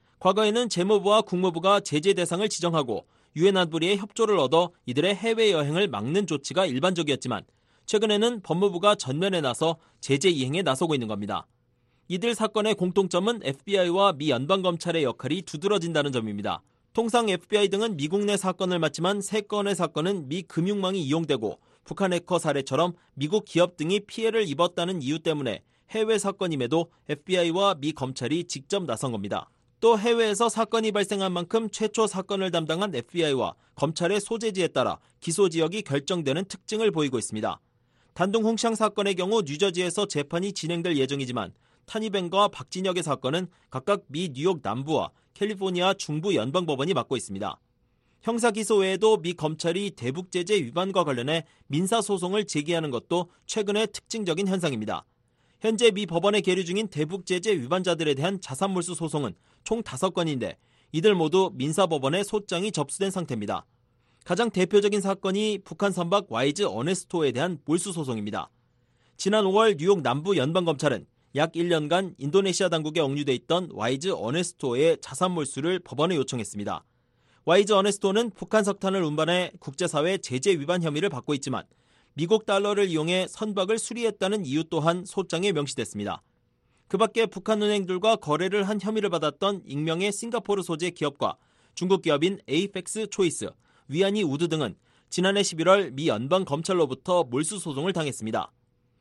[SPEAKER 22] 과거에는 재무부와 국무부가 제재 대상을 지정하고 유엔 안보리의 협조를 얻어 이들의 해외여행을 막는 조치가 일반적이었지만 최근에는 법무부가 전면에 나서 제재 이행에 나서고 있는 겁니다. 이들 사건의 공통점은 FBI와 미 연방검찰의 역할이 두드러진다는 점입니다. 통상 FBI 등은 미국 내 사건을 맡지만 3건의 사건은 미 금융망이 이용되고 북한 해커 사례처럼 미국 기업 등이 피해를 입었다는 이유 때문에 해외 사건임에도 FBI와 미 검찰이 직접 나선 겁니다. 또 해외에서 사건이 발생한 만큼 최초 사건을 담당한 FBI와 검찰의 소재지에 따라 기소 지역이 결정되는 특징을 보이고 있습니다. 단둥홍샹 사건의 경우 뉴저지에서 재판이 진행될 예정이지만 탄위뱅과 박진혁의 사건은 각각 미 뉴욕 남부와 캘리포니아 중부 연방법원이 맡고 있습니다. 형사기소 외에도 미 검찰이 대북제재 위반과 관련해 민사소송을 제기하는 것도 최근의 특징적인 현상입니다. 현재 미 법원에 계류 중인 대북제재 위반자들에 대한 자산몰수 소송은 총 5건인데 이들 모두 민사법원에 소장이 접수된 상태입니다. 가장 대표적인 사건이 북한 선박 와이즈 어네스토에 대한 몰수 소송입니다. 지난 5월 뉴욕 남부 연방검찰은 약 1년간 인도네시아 당국에 억류돼 있던 와이즈 어네스토의 자산몰수를 법원에 요청했습니다. 와이즈 어네스토는 북한 석탄을 운반해 국제사회 제재 위반 혐의를 받고 있지만 미국 달러를 이용해 선박을 수리했다는 이유 또한 소장에 명시됐습니다. 그 밖에 북한 은행들과 거래를 한 혐의를 받았던 익명의 싱가포르 소재 기업과 중국 기업인 에이펙스 초이스, 위안이 우드 등은 지난해 11월 미 연방검찰로부터 몰수 소송을 당했습니다.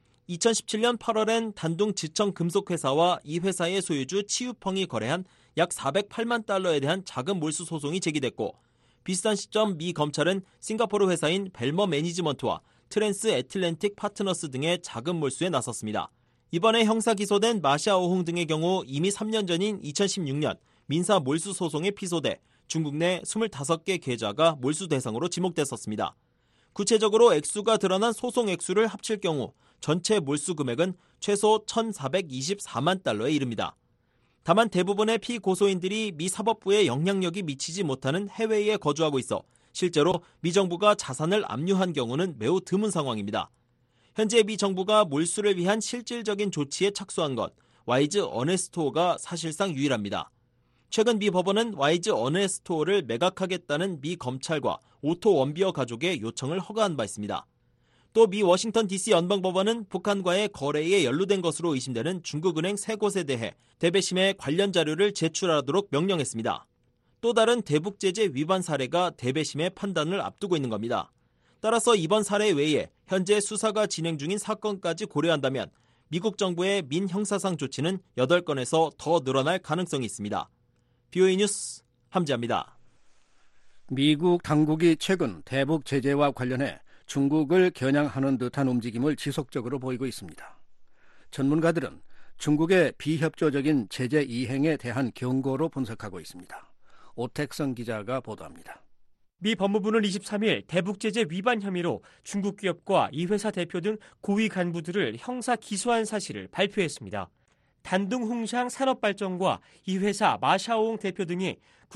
[SPEAKER 22] 2017년 8월엔 단둥 지청 금속회사와 이 회사의 소유주 치유펑이 거래한 약 408만 달러에 대한 자금 몰수 소송이 제기됐고 비슷한 시점 미 검찰은 싱가포르 회사인 벨머 매니지먼트와 트랜스 애틀랜틱 파트너스 등의 자금 몰수에 나섰습니다. 이번에 형사 기소된 마샤오홍 등의 경우 이미 3년 전인 2016년 민사 몰수 소송에 피소돼 중국 내 25개 계좌가 몰수 대상으로 지목됐었습니다. 구체적으로 액수가 드러난 소송 액수를 합칠 경우 전체 몰수 금액은 최소 1,424만 달러에 이릅니다. 다만 대부분의 피고소인들이 미 사법부의 영향력이 미치지 못하는 해외에 거주하고 있어 실제로 미 정부가 자산을 압류한 경우는 매우 드문 상황입니다. 현재 미 정부가 몰수를 위한 실질적인 조치에 착수한 것, 와이즈 어네스토어가 사실상 유일합니다. 최근 미 법원은 와이즈 어네스토어를 매각하겠다는 미 검찰과 오토 원비어 가족의 요청을 허가한 바 있습니다. 또 미 워싱턴 DC 연방법원은 북한과의 거래에 연루된 것으로 의심되는 중국은행 3곳에 대해 대배심에 관련 자료를 제출하도록 명령했습니다. 또 다른 대북 제재 위반 사례가 대배심의 판단을 앞두고 있는 겁니다. 따라서 이번 사례 외에 현재 수사가 진행 중인 사건까지 고려한다면 미국 정부의 민형사상 조치는 8건에서 더 늘어날 가능성이 있습니다. BOA 뉴스 함지아입니다.
[SPEAKER 3] 미국 당국이 최근 대북 제재와 관련해 중국을 겨냥하는 듯한 움직임을 지속적으로 보이고 있습니다. 전문가들은 중국의 비협조적인 제재 이행에 대한 경고로 분석하고 있습니다. 오택성 기자가 보도합니다.
[SPEAKER 16] 미 법무부는 23일 대북 제재 위반 혐의로 중국 기업과 이 회사 대표 등 고위 간부들을 형사 기소한 사실을 발표했습니다. 단둥홍샹 산업발전과 이 회사 마샤오홍 대표 등이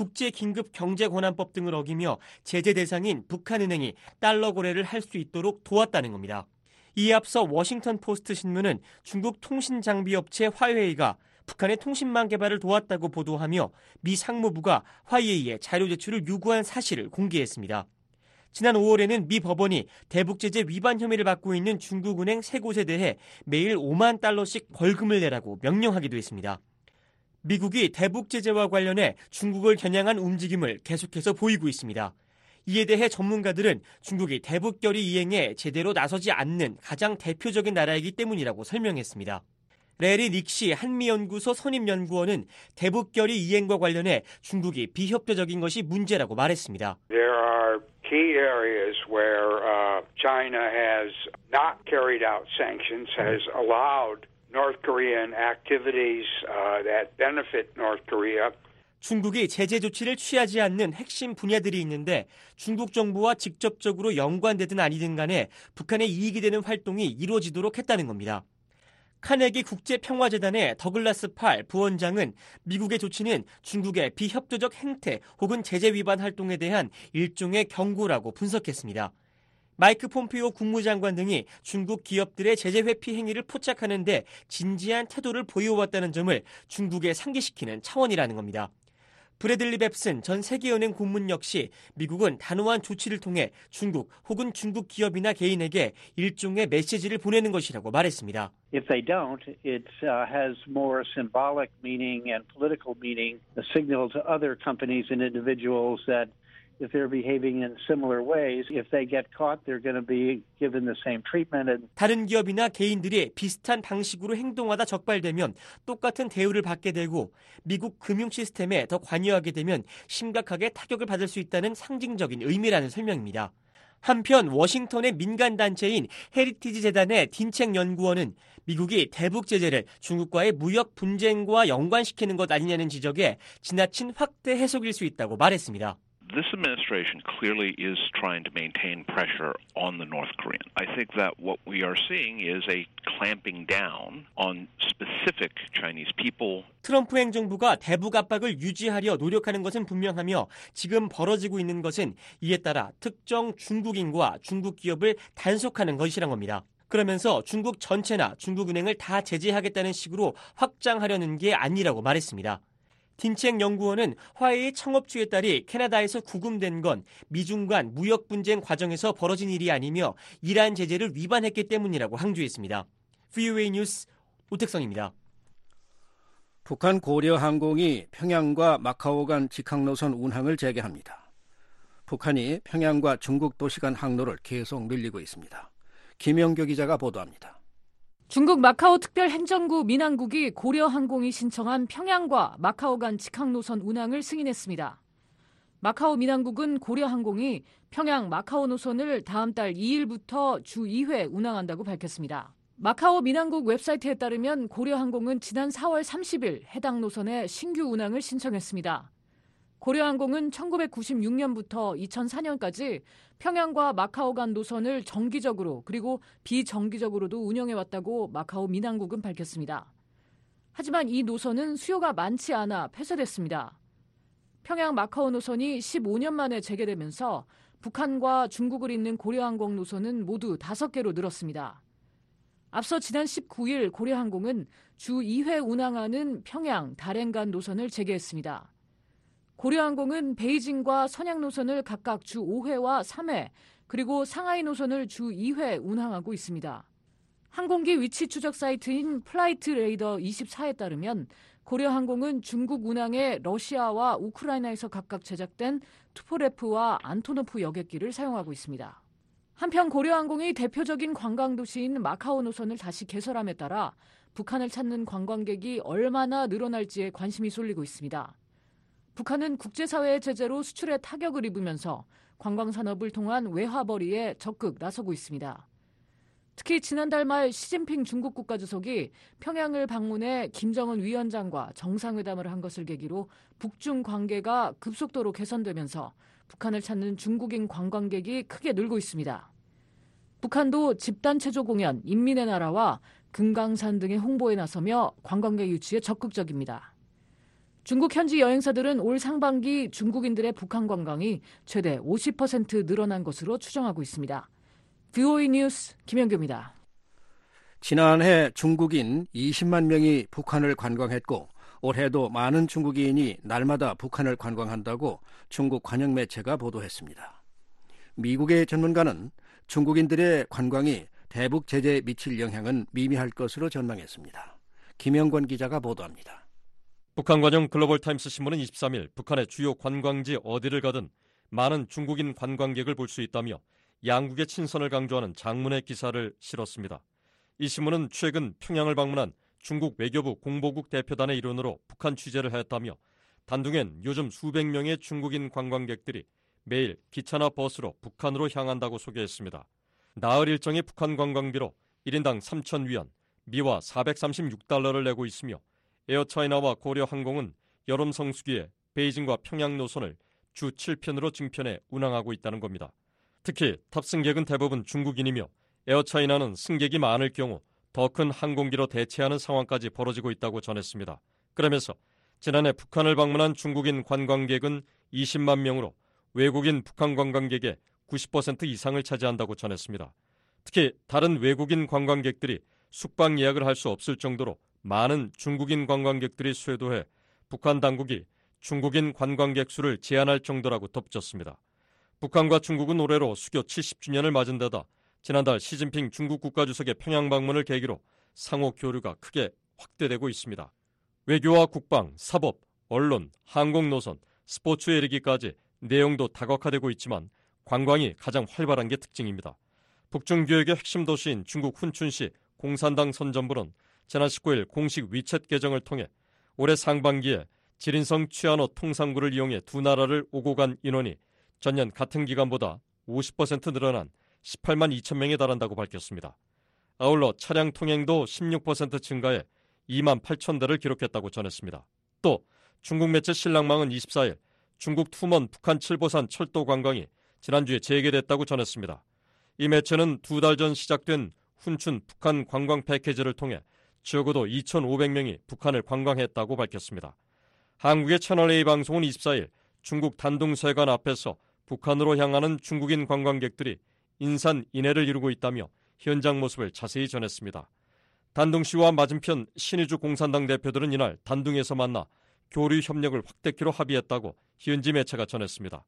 [SPEAKER 16] 국제긴급경제권한법 등을 어기며 제재 대상인 북한은행이 달러 거래를 할 수 있도록 도왔다는 겁니다. 이에 앞서 워싱턴 포스트 신문은 중국 통신장비업체 화웨이가 북한의 통신망 개발을 도왔다고 보도하며 미 상무부가 화웨이에 자료 제출을 요구한 사실을 공개했습니다. 지난 5월에는 미 법원이 대북 제재 위반 혐의를 받고 있는 중국은행 3곳에 대해 매일 5만 달러씩 벌금을 내라고 명령하기도 했습니다. 미국이 대북 제재와 관련해 중국을 겨냥한 움직임을 계속해서 보이고 있습니다. 이에 대해 전문가들은 중국이 대북 결의 이행에 제대로 나서지 않는 가장 대표적인 나라이기 때문이라고 설명했습니다. 레리 닉시 한미연구소 선임연구원은 대북 결의 이행과 관련해 중국이 비협조적인 것이 문제라고 말했습니다.
[SPEAKER 2] There are key areas where China has not carried out sanctions, has allowed North Korean activities that benefit North Korea.
[SPEAKER 16] 중국이 제재 조치를 취하지 않는 핵심 분야들이 있는데 중국 정부와 직접적으로 연관되든 아니든 간에 북한의 이익이 되는 활동이 이루어지도록 했다는 겁니다. 카네기 국제평화재단의 더글라스 팔 부원장은 미국의 조치는 중국의 비협조적 행태 혹은 제재 위반 활동에 대한 일종의 경고라고 분석했습니다. 마이크 폼페이오 국무장관 등이 중국 기업들의 제재 회피 행위를 포착하는 데 진지한 태도를 보여왔다는 점을 중국에 상기시키는 차원이라는 겁니다. 브래들리 뱁슨 전 세계은행 고문 역시 미국은 단호한 조치를 통해 중국 혹은 중국 기업이나 개인에게 일종의 메시지를 보내는 것이라고 말했습니다.
[SPEAKER 5] If they don't, it has more symbolic meaning and political meaning, a signal to other companies and individuals that if they're behaving in similar ways, if they get caught, they're going to be given the same treatment.
[SPEAKER 16] 다른 기업이나 개인들이 비슷한 방식으로 행동하다 적발되면 똑같은 대우를 받게 되고 미국 금융 시스템에 더 관여하게 되면 심각하게 타격을 받을 수 있다는 상징적인 의미라는 설명입니다. 한편 워싱턴의 민간단체인 헤리티지 재단의 딘책 연구원은 미국이 대북 제재를 중국과의 무역 분쟁과 연관시키는 것 아니냐는 지적에 지나친 확대 해석일 수 있다고 말했습니다.
[SPEAKER 23] This administration clearly is trying to maintain pressure on the North Korean. I think that what we are seeing is a clamping down on specific Chinese people.
[SPEAKER 16] 트럼프 행정부가 대북 압박을 유지하려 노력하는 것은 분명하며 지금 벌어지고 있는 것은 이에 따라 특정 중국인과 중국 기업을 단속하는 것이란 겁니다. 그러면서 중국 전체나 중국은행을 다 제재하겠다는 식으로 확장하려는 게 아니라고 말했습니다. 딘책 연구원은 화웨이 창업주의 딸이 캐나다에서 구금된 건 미중 간 무역 분쟁 과정에서 벌어진 일이 아니며 이란 제재를 위반했기 때문이라고 항주했습니다. VOA 뉴스 오택성입니다.
[SPEAKER 3] 북한 고려항공이 평양과 마카오 간 직항노선 운항을 재개합니다. 북한이 평양과 중국 도시 간 항로를 계속 늘리고 있습니다. 김영교 기자가 보도합니다.
[SPEAKER 24] 중국 마카오 특별행정구 민항국이 고려항공이 신청한 평양과 마카오 간 직항노선 운항을 승인했습니다. 마카오 민항국은 고려항공이 평양 마카오 노선을 다음 달 2일부터 주 2회 운항한다고 밝혔습니다. 마카오 민항국 웹사이트에 따르면 고려항공은 지난 4월 30일 해당 노선의 신규 운항을 신청했습니다. 고려항공은 1996년부터 2004년까지 평양과 마카오 간 노선을 정기적으로 그리고 비정기적으로도 운영해왔다고 마카오 민항국은 밝혔습니다. 하지만 이 노선은 수요가 많지 않아 폐쇄됐습니다. 평양 마카오 노선이 15년 만에 재개되면서 북한과 중국을 잇는 고려항공 노선은 모두 5개로 늘었습니다. 앞서 지난 19일 고려항공은 주 2회 운항하는 평양, 다롄간 노선을 재개했습니다. 고려항공은 베이징과 선양 노선을 각각 주 5회와 3회, 그리고 상하이 노선을 주 2회 운항하고 있습니다. 항공기 위치 추적 사이트인 플라이트 레이더 24에 따르면 고려항공은 중국 운항에 러시아와 우크라이나에서 각각 제작된 투포레프와 안토노프 여객기를 사용하고 있습니다. 한편 고려항공이 대표적인 관광도시인 마카오 노선을 다시 개설함에 따라 북한을 찾는 관광객이 얼마나 늘어날지에 관심이 쏠리고 있습니다. 북한은 국제사회의 제재로 수출에 타격을 입으면서 관광산업을 통한 외화벌이에 적극 나서고 있습니다. 특히 지난달 말 시진핑 중국 국가주석이 평양을 방문해 김정은 위원장과 정상회담을 한 것을 계기로 북중 관계가 급속도로 개선되면서 북한을 찾는 중국인 관광객이 크게 늘고 있습니다. 북한도 집단체조 공연, 인민의 나라와 금강산 등의 홍보에 나서며 관광객 유치에 적극적입니다. 중국 현지 여행사들은 올 상반기 중국인들의 북한 관광이 최대 50% 늘어난 것으로 추정하고 있습니다. VOA 뉴스 김영규입니다.
[SPEAKER 3] 지난해 중국인 20만 명이 북한을 관광했고 올해도 많은 중국인이 날마다 북한을 관광한다고 중국 관영 매체가 보도했습니다. 미국의 전문가는 중국인들의 관광이 대북 제재에 미칠 영향은 미미할 것으로 전망했습니다. 김영권 기자가 보도합니다.
[SPEAKER 6] 북한 관영 글로벌타임스 신문은 23일 북한의 주요 관광지 어디를 가든 많은 중국인 관광객을 볼 수 있다며 양국의 친선을 강조하는 장문의 기사를 실었습니다. 이 신문은 최근 평양을 방문한 중국 외교부 공보국 대표단의 일원으로 북한 취재를 했다며 단둥엔 요즘 수백 명의 중국인 관광객들이 매일 기차나 버스로 북한으로 향한다고 소개했습니다. 나흘 일정의 북한 관광비로 1인당 3,000위안, 미화 436달러를 내고 있으며 에어차이나와 고려항공은 여름 성수기에 베이징과 평양 노선을 주 7편으로 증편해 운항하고 있다는 겁니다. 특히 탑승객은 대부분 중국인이며 에어차이나는 승객이 많을 경우 더 큰 항공기로 대체하는 상황까지 벌어지고 있다고 전했습니다. 그러면서 지난해 북한을 방문한 중국인 관광객은 20만 명으로 외국인 북한 관광객의 90% 이상을 차지한다고 전했습니다. 특히 다른 외국인 관광객들이 숙박 예약을 할 수 없을 정도로 많은 중국인 관광객들이 쇄도해 북한 당국이 중국인 관광객 수를 제한할 정도라고 덧붙였습니다. 북한과 중국은 올해로 수교 70주년을 맞은 데다 지난달 시진핑 중국 국가주석의 평양 방문을 계기로 상호 교류가 크게 확대되고 있습니다. 외교와 국방, 사법, 언론, 항공노선, 스포츠에 이르기까지 내용도 다각화되고 있지만 관광이 가장 활발한 게 특징입니다. 북중교역의 핵심 도시인 중국 훈춘시 공산당 선전부는 지난 19일 공식 위챗 계정을 통해 올해 상반기에 지린성 취안호 통상구를 이용해 두 나라를 오고 간 인원이 전년 같은 기간보다 50% 늘어난 18만 2천 명에 달한다고 밝혔습니다. 아울러 차량 통행도 16% 증가해 2만 8천 대를 기록했다고 전했습니다. 또 중국 매체 신랑망은 24일 중국 투먼 북한 칠보산 철도 관광이 지난주에 재개됐다고 전했습니다. 이 매체는 2달 전 시작된 훈춘 북한 관광 패키지를 통해 적어도 2,500명이 북한을 관광했다고 밝혔습니다. 한국의 채널A 방송은 24일 중국 단둥서해관 앞에서 북한으로 향하는 중국인 관광객들이 인산인해를 이루고 있다며 현장 모습을 자세히 전했습니다. 단둥시와 맞은편 신의주 공산당 대표들은 이날 단둥에서 만나 교류 협력을 확대키로 합의했다고 현지 매체가 전했습니다.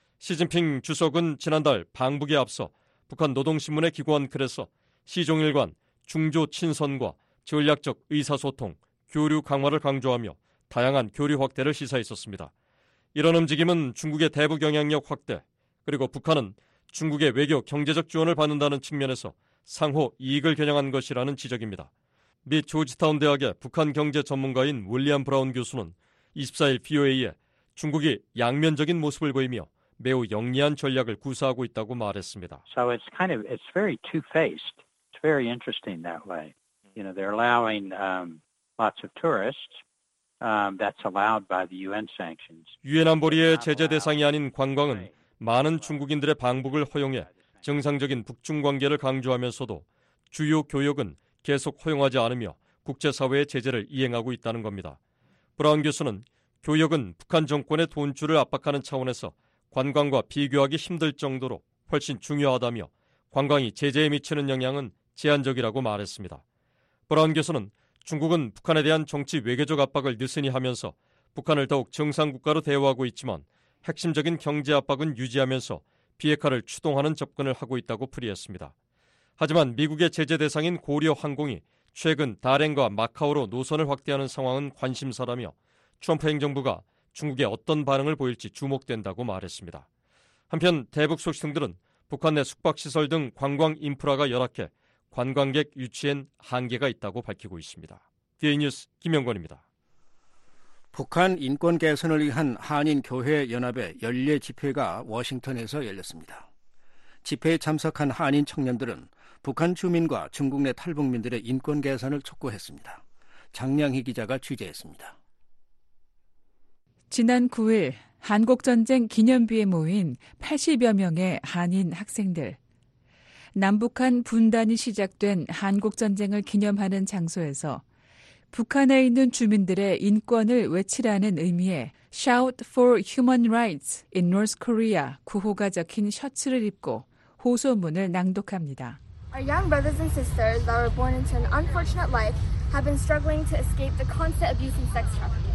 [SPEAKER 6] 시진핑 주석은 지난달 방북에 앞서 북한 노동신문에 기고한 글에서 시종일관 중조 친선과 전략적 의사소통, 교류 강화를 강조하며 다양한 교류 확대를 시사했었습니다. 이런 움직임은 중국의 대북 영향력 확대, 그리고 북한은 중국의 외교 경제적 지원을 받는다는 측면에서 상호 이익을 겨냥한 것이라는 지적입니다. 미 조지타운 대학의 북한 경제 전문가인 윌리엄 브라운 교수는 24일 BOA에 중국이 양면적인 모습을 보이며 매우 영리한 전략을 구사하고 있다고 말했습니다.
[SPEAKER 5] So it's very two-faced. It's very interesting that way. You know, they're allowing lots of tourists. That's allowed by the UN sanctions.
[SPEAKER 6] 유엔 안보리의 제재 대상이 아닌 관광은 많은 중국인들의 방북을 허용해 정상적인 북중 관계를 강조하면서도 주요 교역은 계속 허용하지 않으며 국제사회의 제재를 이행하고 있다는 겁니다. 브라운 교수는 교역은 북한 정권의 돈줄을 압박하는 차원에서 관광과 비교하기 힘들 정도로 훨씬 중요하다며 관광이 제재에 미치는 영향은 제한적이라고 말했습니다. 브라운 교수는 중국은 북한에 대한 정치 외교적 압박을 느슨히 하면서 북한을 더욱 정상국가로 대우하고 있지만 핵심적인 경제 압박은 유지하면서 비핵화를 추동하는 접근을 하고 있다고 풀이했습니다. 하지만 미국의 제재 대상인 고려 항공이 최근 다롄과 마카오로 노선을 확대하는 상황은 관심사라며 트럼프 행정부가 중국에 어떤 반응을 보일지 주목된다고 말했습니다. 한편 대북 소식통들은 북한 내 숙박시설 등 관광 인프라가 열악해 관광객 유치엔 한계가 있다고 밝히고 있습니다. DA뉴스 김영권입니다.
[SPEAKER 3] 북한 인권 개선을 위한 한인교회연합의 연례 집회가 워싱턴에서 열렸습니다. 집회에 참석한 한인 청년들은 북한 주민과 중국 내 탈북민들의 인권 개선을 촉구했습니다. 장량희 기자가 취재했습니다.
[SPEAKER 7] 지난 9일 한국전쟁 기념비에 모인 80여 명의 한인 학생들. 남북한 분단이 시작된 한국전쟁을 기념하는 장소에서 북한에 있는 주민들의 인권을 외치라는 의미의 Shout for Human Rights in North Korea 구호가 적힌 셔츠를 입고 호소문을 낭독합니다.
[SPEAKER 9] Our young brothers and sisters that were born into an unfortunate life have been struggling to escape the constant abuse and sex trafficking.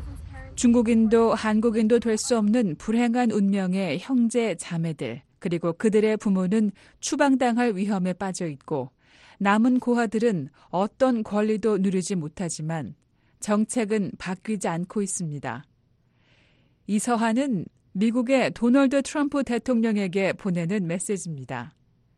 [SPEAKER 7] 중국인도 한국인도 될 수 없는 불행한 운명의 형제 자매들, 그리고 그들의 부모는 추방당할 위험에 빠져 있고 남은 고아들은 어떤 권리도 누리지 못하지만 정책은 바뀌지 않고 있습니다. 이 서한은 미국의 도널드 트럼프 대통령에게 보내는 메시지입니다.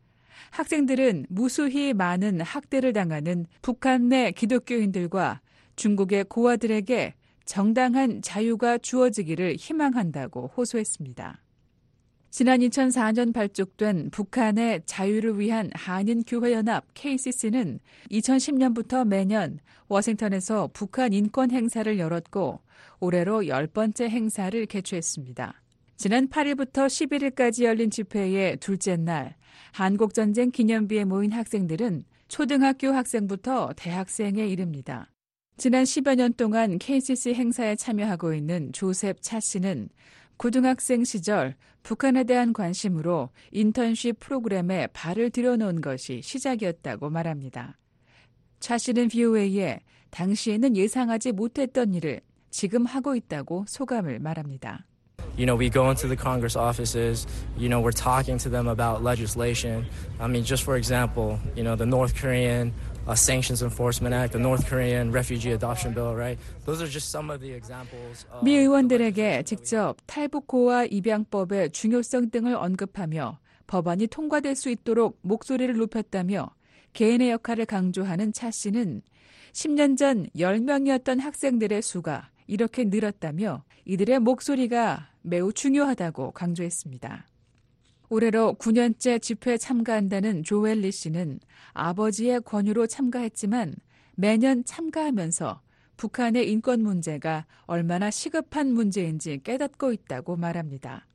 [SPEAKER 7] 학생들은 무수히 많은 학대를 당하는 북한 내 기독교인들과 중국의 고아들에게 정당한 자유가 주어지기를 희망한다고 호소했습니다. 지난 2004년 발족된 북한의 자유를 위한 한인교회연합 KCC는 2010년부터 매년 워싱턴에서 북한 인권 행사를 열었고 올해로 10번째 행사를 개최했습니다. 지난 8일부터 11일까지 열린 집회의 둘째 날 한국전쟁 기념비에 모인 학생들은 초등학교 학생부터 대학생에 이릅니다. 지난 10여 년 동안 KCC 행사에 참여하고 있는 조셉 차 씨는 고등학생 시절 북한에 대한 관심으로 인턴십 프로그램에 발을 들여놓은 것이 시작이었다고 말합니다. 차 씨는 VOA에 당시에는 예상하지 못했던 일을 지금 하고 있다고 소감을 말합니다.
[SPEAKER 10] You know, we go into the Congress offices, you know, we're talking to them about legislation. I mean, just for example, you know, the North Korean Sanctions Enforcement Act, the North Korean Refugee Adoption Bill, right? Those are just some of the examples.
[SPEAKER 7] 미 의원들에게 직접 탈북고아 입양법의 중요성 등을 언급하며 법안이 통과될 수 있도록 목소리를 높였다며 개인의 역할을 강조하는 차 씨는 10년 전 10명이었던 학생들의 수가 이렇게 늘었다며 이들의 목소리가 매우 중요하다고 강조했습니다. 올해로 9년째 집회에 참가한다는 조엘리 씨는 아버지의 권유로 참가했지만 매년 참가하면서 북한의 인권 문제가 얼마나 시급한 문제인지 깨닫고 있다고 말합니다.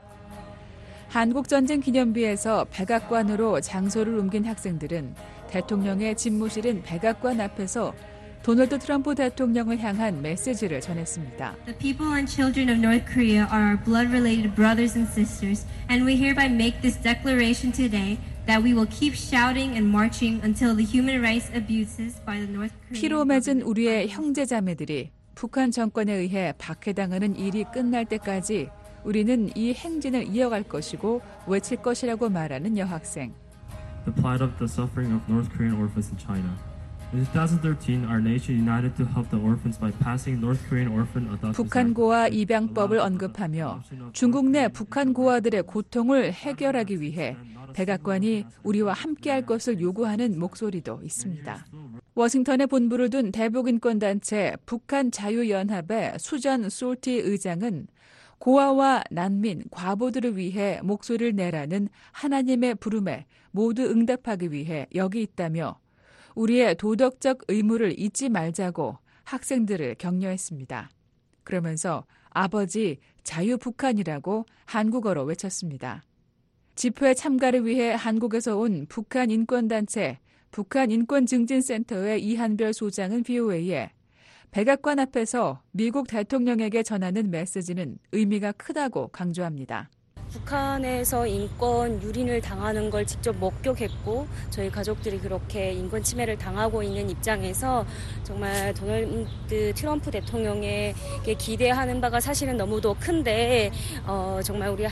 [SPEAKER 7] 한국전쟁 기념비에서 백악관으로 장소를 옮긴 학생들은 대통령의 집무실인 백악관 앞에서 도널드 트럼프 대통령을 향한 메시지를 전했습니다.
[SPEAKER 11] The people and children of North Korea are our blood-related brothers and sisters, and we hereby make this declaration today that we will keep shouting and marching until the human rights abuses by the North Korean
[SPEAKER 7] 피로 맺은 우리의 형제자매들이 북한 정권에 의해 박해당하는 일이 끝날 때까지 우리는 이 행진을 이어갈 것이고 외칠 것이라고 말하는 여학생.
[SPEAKER 25] The plight of the suffering of North Korean orphans in China. In 2013, our nation united to help the orphans by passing North Korean Orphan Adoption.
[SPEAKER 7] 북한 고아 입양법을 언급하며 중국 내 북한 고아들의 고통을 해결하기 위해 백악관이 우리와 함께할 것을 요구하는 목소리도 있습니다. 워싱턴에 본부를 둔 대북인권단체 북한자유연합의 수전 솔티 의장은 고아와 난민, 과부들을 위해 목소리를 내라는 하나님의 부름에 모두 응답하기 위해 여기 있다며 우리의 도덕적 의무를 잊지 말자고 학생들을 격려했습니다. 그러면서 아버지 자유북한이라고 한국어로 외쳤습니다. 집회 참가를 위해 한국에서 온 북한 인권단체 북한 인권증진센터의 이한별 소장은 VOA에 백악관 앞에서 미국 대통령에게 전하는 메시지는 의미가 크다고 강조합니다.
[SPEAKER 4] 북한에서 인권 유린을 당하는 걸 직접 목격했고 저희 가족들이 그렇게 인권 침해를 당하고 있는 입장에서 정말 도널드 트럼프 대통령에게 기대하는 바가 사실은 너무도 큰데 정말 우리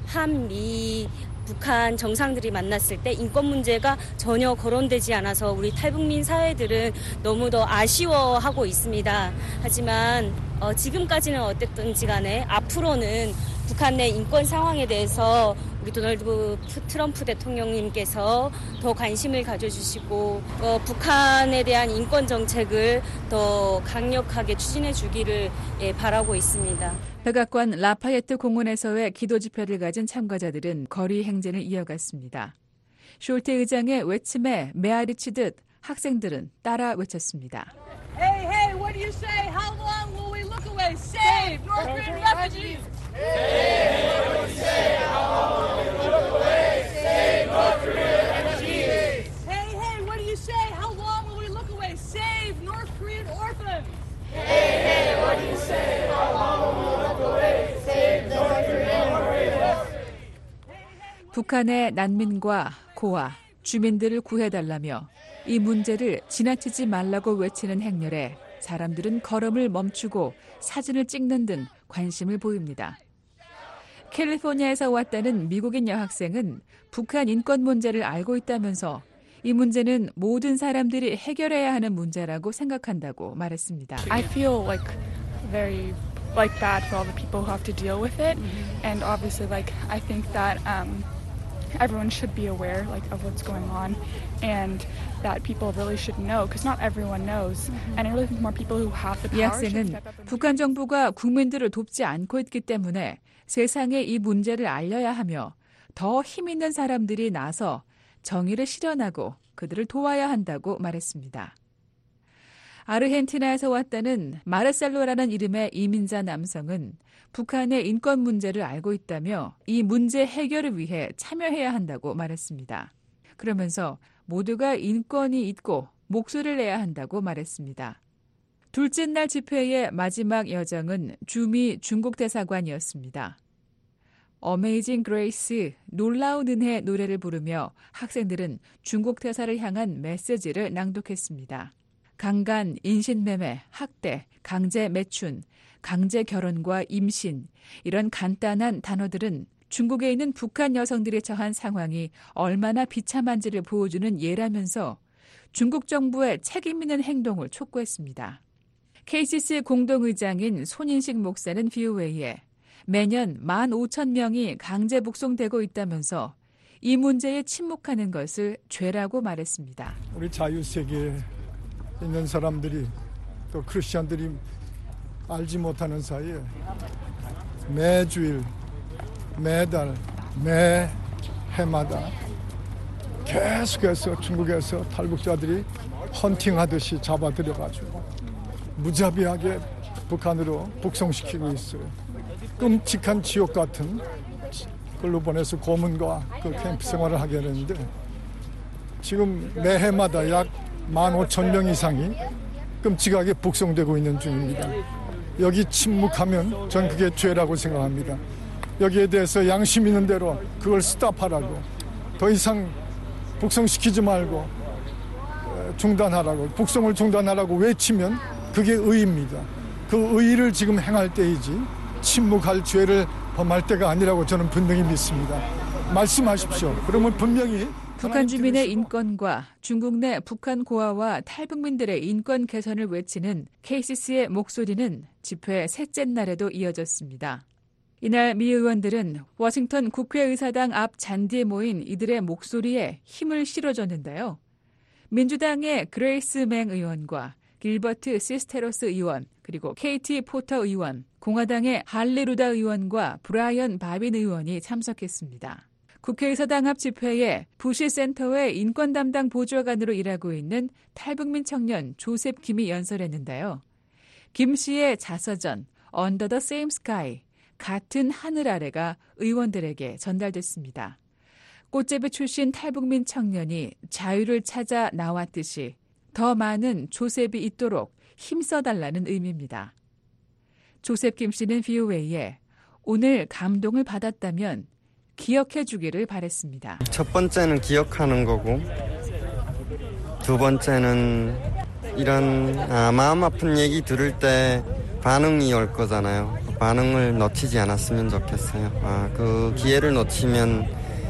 [SPEAKER 4] 한미 북한 정상들이 만났을 때 인권 문제가 전혀 거론되지 않아서 우리 탈북민 사회들은 너무도 아쉬워하고 있습니다. 하지만 지금까지는 어땠든지 간에 앞으로는 북한 내 인권 상황에 대해서 우리 도널드 트럼프 대통령님께서 더 관심을 가져주시고 북한에 대한 인권 정책을 더 강력하게 추진해 주기를 바라고 있습니다.
[SPEAKER 7] 백악관 라파예트 공원에서의 기도 집회를 가진 참가자들은 거리 행진을 이어갔습니다. 숄트 의장의 외침에 메아리치듯 학생들은 따라 외쳤습니다.
[SPEAKER 8] Hey, hey, what do you say? How long will we look away? Save North Korean refugees! Hey, hey, what do you say? How long will we look away? Save North Korean refugees! Hey, hey, what do you say? How long will we look away? Save North Korean orphans! Hey, hey, what do you say? How long will we look away? Save North Korean orphans!
[SPEAKER 7] 북한의 난민과 고아, 주민들을 구해달라며 이 문제를 지나치지 말라고 외치는 행렬에 사람들은 걸음을 멈추고 사진을 찍는 등 관심을 보입니다. 캘리포니아에서 왔다는 미국인 여학생은 북한 인권 문제를 알고 있다면서 이 문제는 모든 사람들이 해결해야 하는 문제라고 생각한다고 말했습니다.
[SPEAKER 12] I feel very bad for all the people who have to deal with it, and obviously I think that everyone should be aware of what's going on, and that people really should know, because not everyone knows, and I really think more people who have the
[SPEAKER 7] 이
[SPEAKER 12] power should
[SPEAKER 7] 학생은
[SPEAKER 12] step up and
[SPEAKER 7] 북한 정부가 국민들을 돕지 않고 있기 때문에 세상에 이 문제를 알려야 하며 더 힘 있는 사람들이 나서 정의를 실현하고 그들을 도와야 한다고 말했습니다. 아르헨티나에서 왔다는 마르셀로라는 이름의 이민자 남성은 북한의 인권 문제를 알고 있다며 이 문제 해결을 위해 참여해야 한다고 말했습니다. 그러면서 모두가 인권이 있고 목소리를 내야 한다고 말했습니다. 둘째 날 집회의 마지막 여정은 주미 중국 대사관이었습니다. 어메이징 그레이스, 놀라운 은혜 노래를 부르며 학생들은 중국 대사를 향한 메시지를 낭독했습니다. 강간, 인신매매, 학대, 강제 매춘, 강제 결혼과 임신, 이런 간단한 단어들은 중국에 있는 북한 여성들이 처한 상황이 얼마나 비참한지를 보여주는 예라면서 중국 정부의 책임 있는 행동을 촉구했습니다. KCC 공동의장인 손인식 목사는 VOA에 매년 15,000명이 강제 북송되고 있다면서 이 문제에 침묵하는 것을 죄라고 말했습니다.
[SPEAKER 13] 우리 자유세계에 있는 사람들이 또 크리스천들이 알지 못하는 사이에 매주일, 매달, 매해마다 계속해서 중국에서 탈북자들이 헌팅하듯이 잡아들여가지고 무자비하게 북한으로 북송시키고 있어요. 끔찍한 지옥 같은 걸로 보내서 고문과 그 캠프 생활을 하게 되는데 지금 매해마다 약 15,000명 이상이 끔찍하게 북송되고 있는 중입니다. 여기 침묵하면 전 그게 죄라고 생각합니다. 여기에 대해서 양심 있는 대로 그걸 스탑하라고, 더 이상 북송시키지 말고 중단하라고, 북송을 중단하라고 외치면 그게 의입니다. 그 의를 지금 행할 때이지 침묵할 죄를 범할 때가 아니라고 저는 분명히 믿습니다. 말씀하십시오. 그러면 분명히
[SPEAKER 7] 북한 주민의 인권과 중국 내 북한 고아와 탈북민들의 인권 개선을 외치는 KCC의 목소리는 집회 셋째 날에도 이어졌습니다. 이날 미 의원들은 워싱턴 국회의사당 앞 잔디에 모인 이들의 목소리에 힘을 실어줬는데요. 민주당의 그레이스 맹 의원과 길버트 시스테로스 의원, 그리고 KT 포터 의원, 공화당의 할리 루다 의원과 브라이언 바빈 의원이 참석했습니다. 국회의사당 앞 집회에 부시 센터의 인권 담당 보좌관으로 일하고 있는 탈북민 청년 조셉 김이 연설했는데요. 김 씨의 자서전 Under the Same Sky, 같은 하늘 아래가 의원들에게 전달됐습니다. 꽃제비 출신 탈북민 청년이 자유를 찾아 나왔듯이 더 많은 조셉이 있도록 힘써달라는 의미입니다. 조셉 김 씨는 VOA에 오늘 감동을 받았다면 기억해 주기를 바랬습니다.
[SPEAKER 15] 첫 번째는 기억하는 거고 두 번째는 이런 마음 아픈 얘기 들을 때 반응이 올 거잖아요. 반응을 놓치지 않았으면 좋겠어요. 그 기회를 놓치면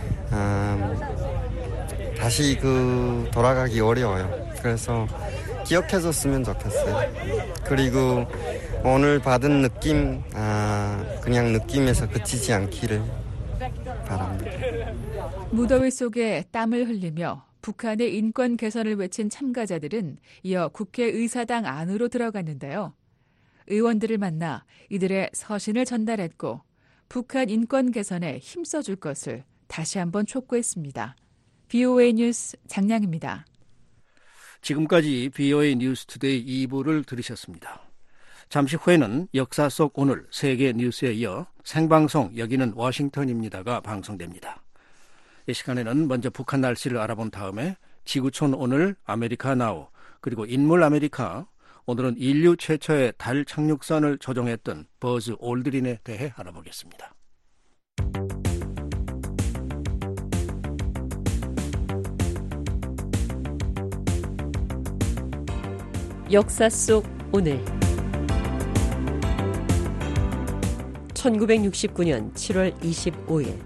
[SPEAKER 15] 다시 돌아가기 어려워요. 그래서 기억해줬으면 좋겠어요. 그리고 오늘 받은 느낌, 그냥 느낌에서 그치지 않기를 바랍니다.
[SPEAKER 7] 무더위 속에 땀을 흘리며 북한의 인권 개선을 외친 참가자들은 이어 국회의사당 안으로 들어갔는데요. 의원들을 만나 이들의 서신을 전달했고 북한 인권 개선에 힘써줄 것을 다시 한번 촉구했습니다. VOA 뉴스 장량입니다.
[SPEAKER 3] 지금까지 VOA 뉴스 투데이 2부를 들으셨습니다. 잠시 후에는 역사 속 오늘 세계 뉴스에 이어 생방송 여기는 워싱턴입니다가 방송됩니다. 이 시간에는 먼저 북한 날씨를 알아본 다음에 지구촌 오늘 아메리카 나우 그리고 인물 아메리카 오늘은 인류 최초의 달 착륙선을 조종했던 버즈 올드린에 대해 알아보겠습니다.
[SPEAKER 17] 역사 속 오늘 1969년 7월 25일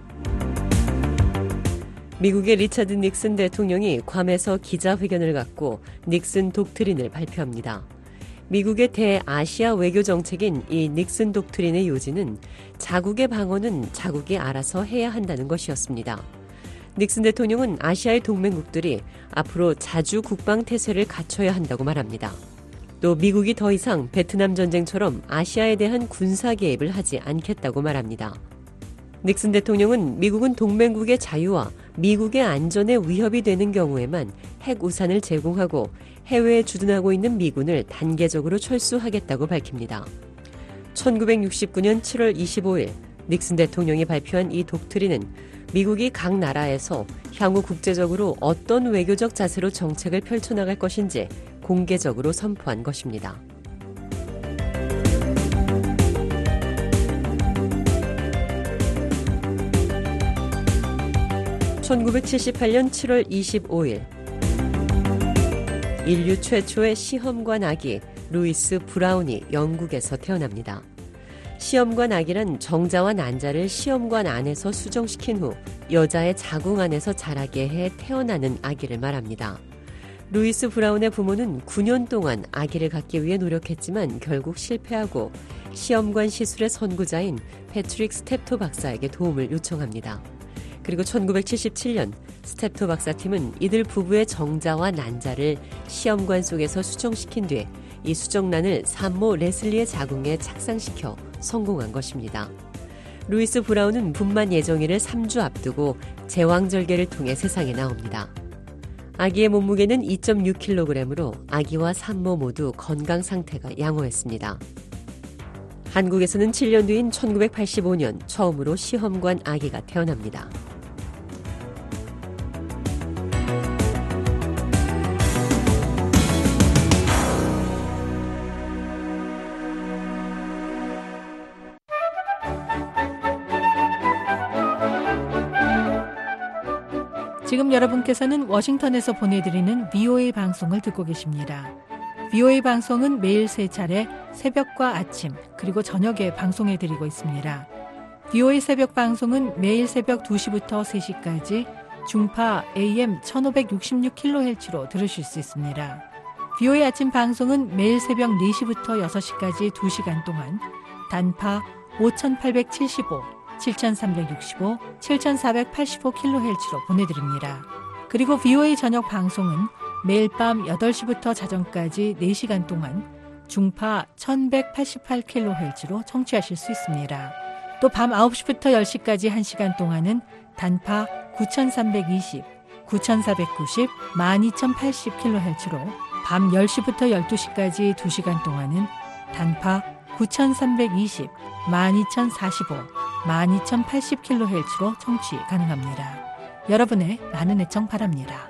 [SPEAKER 17] 미국의 리차드 닉슨 대통령이 괌에서 기자회견을 갖고 닉슨 독트린을 발표합니다. 미국의 대아시아 외교 정책인 이 닉슨 독트린의 요지는 자국의 방어는 자국이 알아서 해야 한다는 것이었습니다. 닉슨 대통령은 아시아의 동맹국들이 앞으로 자주 국방 태세를 갖춰야 한다고 말합니다. 또 미국이 더 이상 베트남 전쟁처럼 아시아에 대한 군사 개입을 하지 않겠다고 말합니다. 닉슨 대통령은 미국은 동맹국의 자유와 미국의 안전에 위협이 되는 경우에만 핵 우산을 제공하고 해외에 주둔하고 있는 미군을 단계적으로 철수하겠다고 밝힙니다. 1969년 7월 25일 닉슨 대통령이 발표한 이 독트린은 미국이 각 나라에서 향후 국제적으로 어떤 외교적 자세로 정책을 펼쳐나갈 것인지 공개적으로 선포한 것입니다. 1978년 7월 25일 인류 최초의 시험관 아기 루이스 브라운이 영국에서 태어납니다. 시험관 아기란 정자와 난자를 시험관 안에서 수정시킨 후 여자의 자궁 안에서 자라게 해 태어나는 아기를 말합니다. 루이스 브라운의 부모는 9년 동안 아기를 갖기 위해 노력했지만 결국 실패하고 시험관 시술의 선구자인 패트릭 스텝토 박사에게 도움을 요청합니다. 그리고 1977년 스텝토 박사팀은 이들 부부의 정자와 난자를 시험관 속에서 수정시킨 뒤에 이 수정란을 산모 레슬리의 자궁에 착상시켜 성공한 것입니다. 루이스 브라운은 분만 예정일을 3주 앞두고 제왕절개를 통해 세상에 나옵니다. 아기의 몸무게는 2.6kg으로 아기와 산모 모두 건강 상태가 양호했습니다. 한국에서는 7년 뒤인 1985년 처음으로 시험관 아기가 태어납니다.
[SPEAKER 18] 지금 여러분께서는 워싱턴에서 보내드리는 VOA 방송을 듣고 계십니다. VOA 방송은 매일 3차례 새벽과 아침 그리고 저녁에 방송해드리고 있습니다. VOA 새벽 방송은 매일 새벽 2시부터 3시까지 중파 AM 1566kHz로 들으실 수 있습니다. VOA 아침 방송은 매일 새벽 4시부터 6시까지 2시간 동안 단파 5875, 7365, 7485kHz로 보내드립니다. 그리고 VOA 저녁 방송은 매일 밤 8시부터 자정까지 4시간 동안 중파 1188kHz로 청취하실 수 있습니다. 또 밤 9시부터 10시까지 1시간 동안은 단파 9320, 9490, 12080kHz로 밤 10시부터 12시까지 2시간 동안은 단파 9320, 12045, 12080kHz로 청취 가능합니다. 여러분의 많은 애청 바랍니다.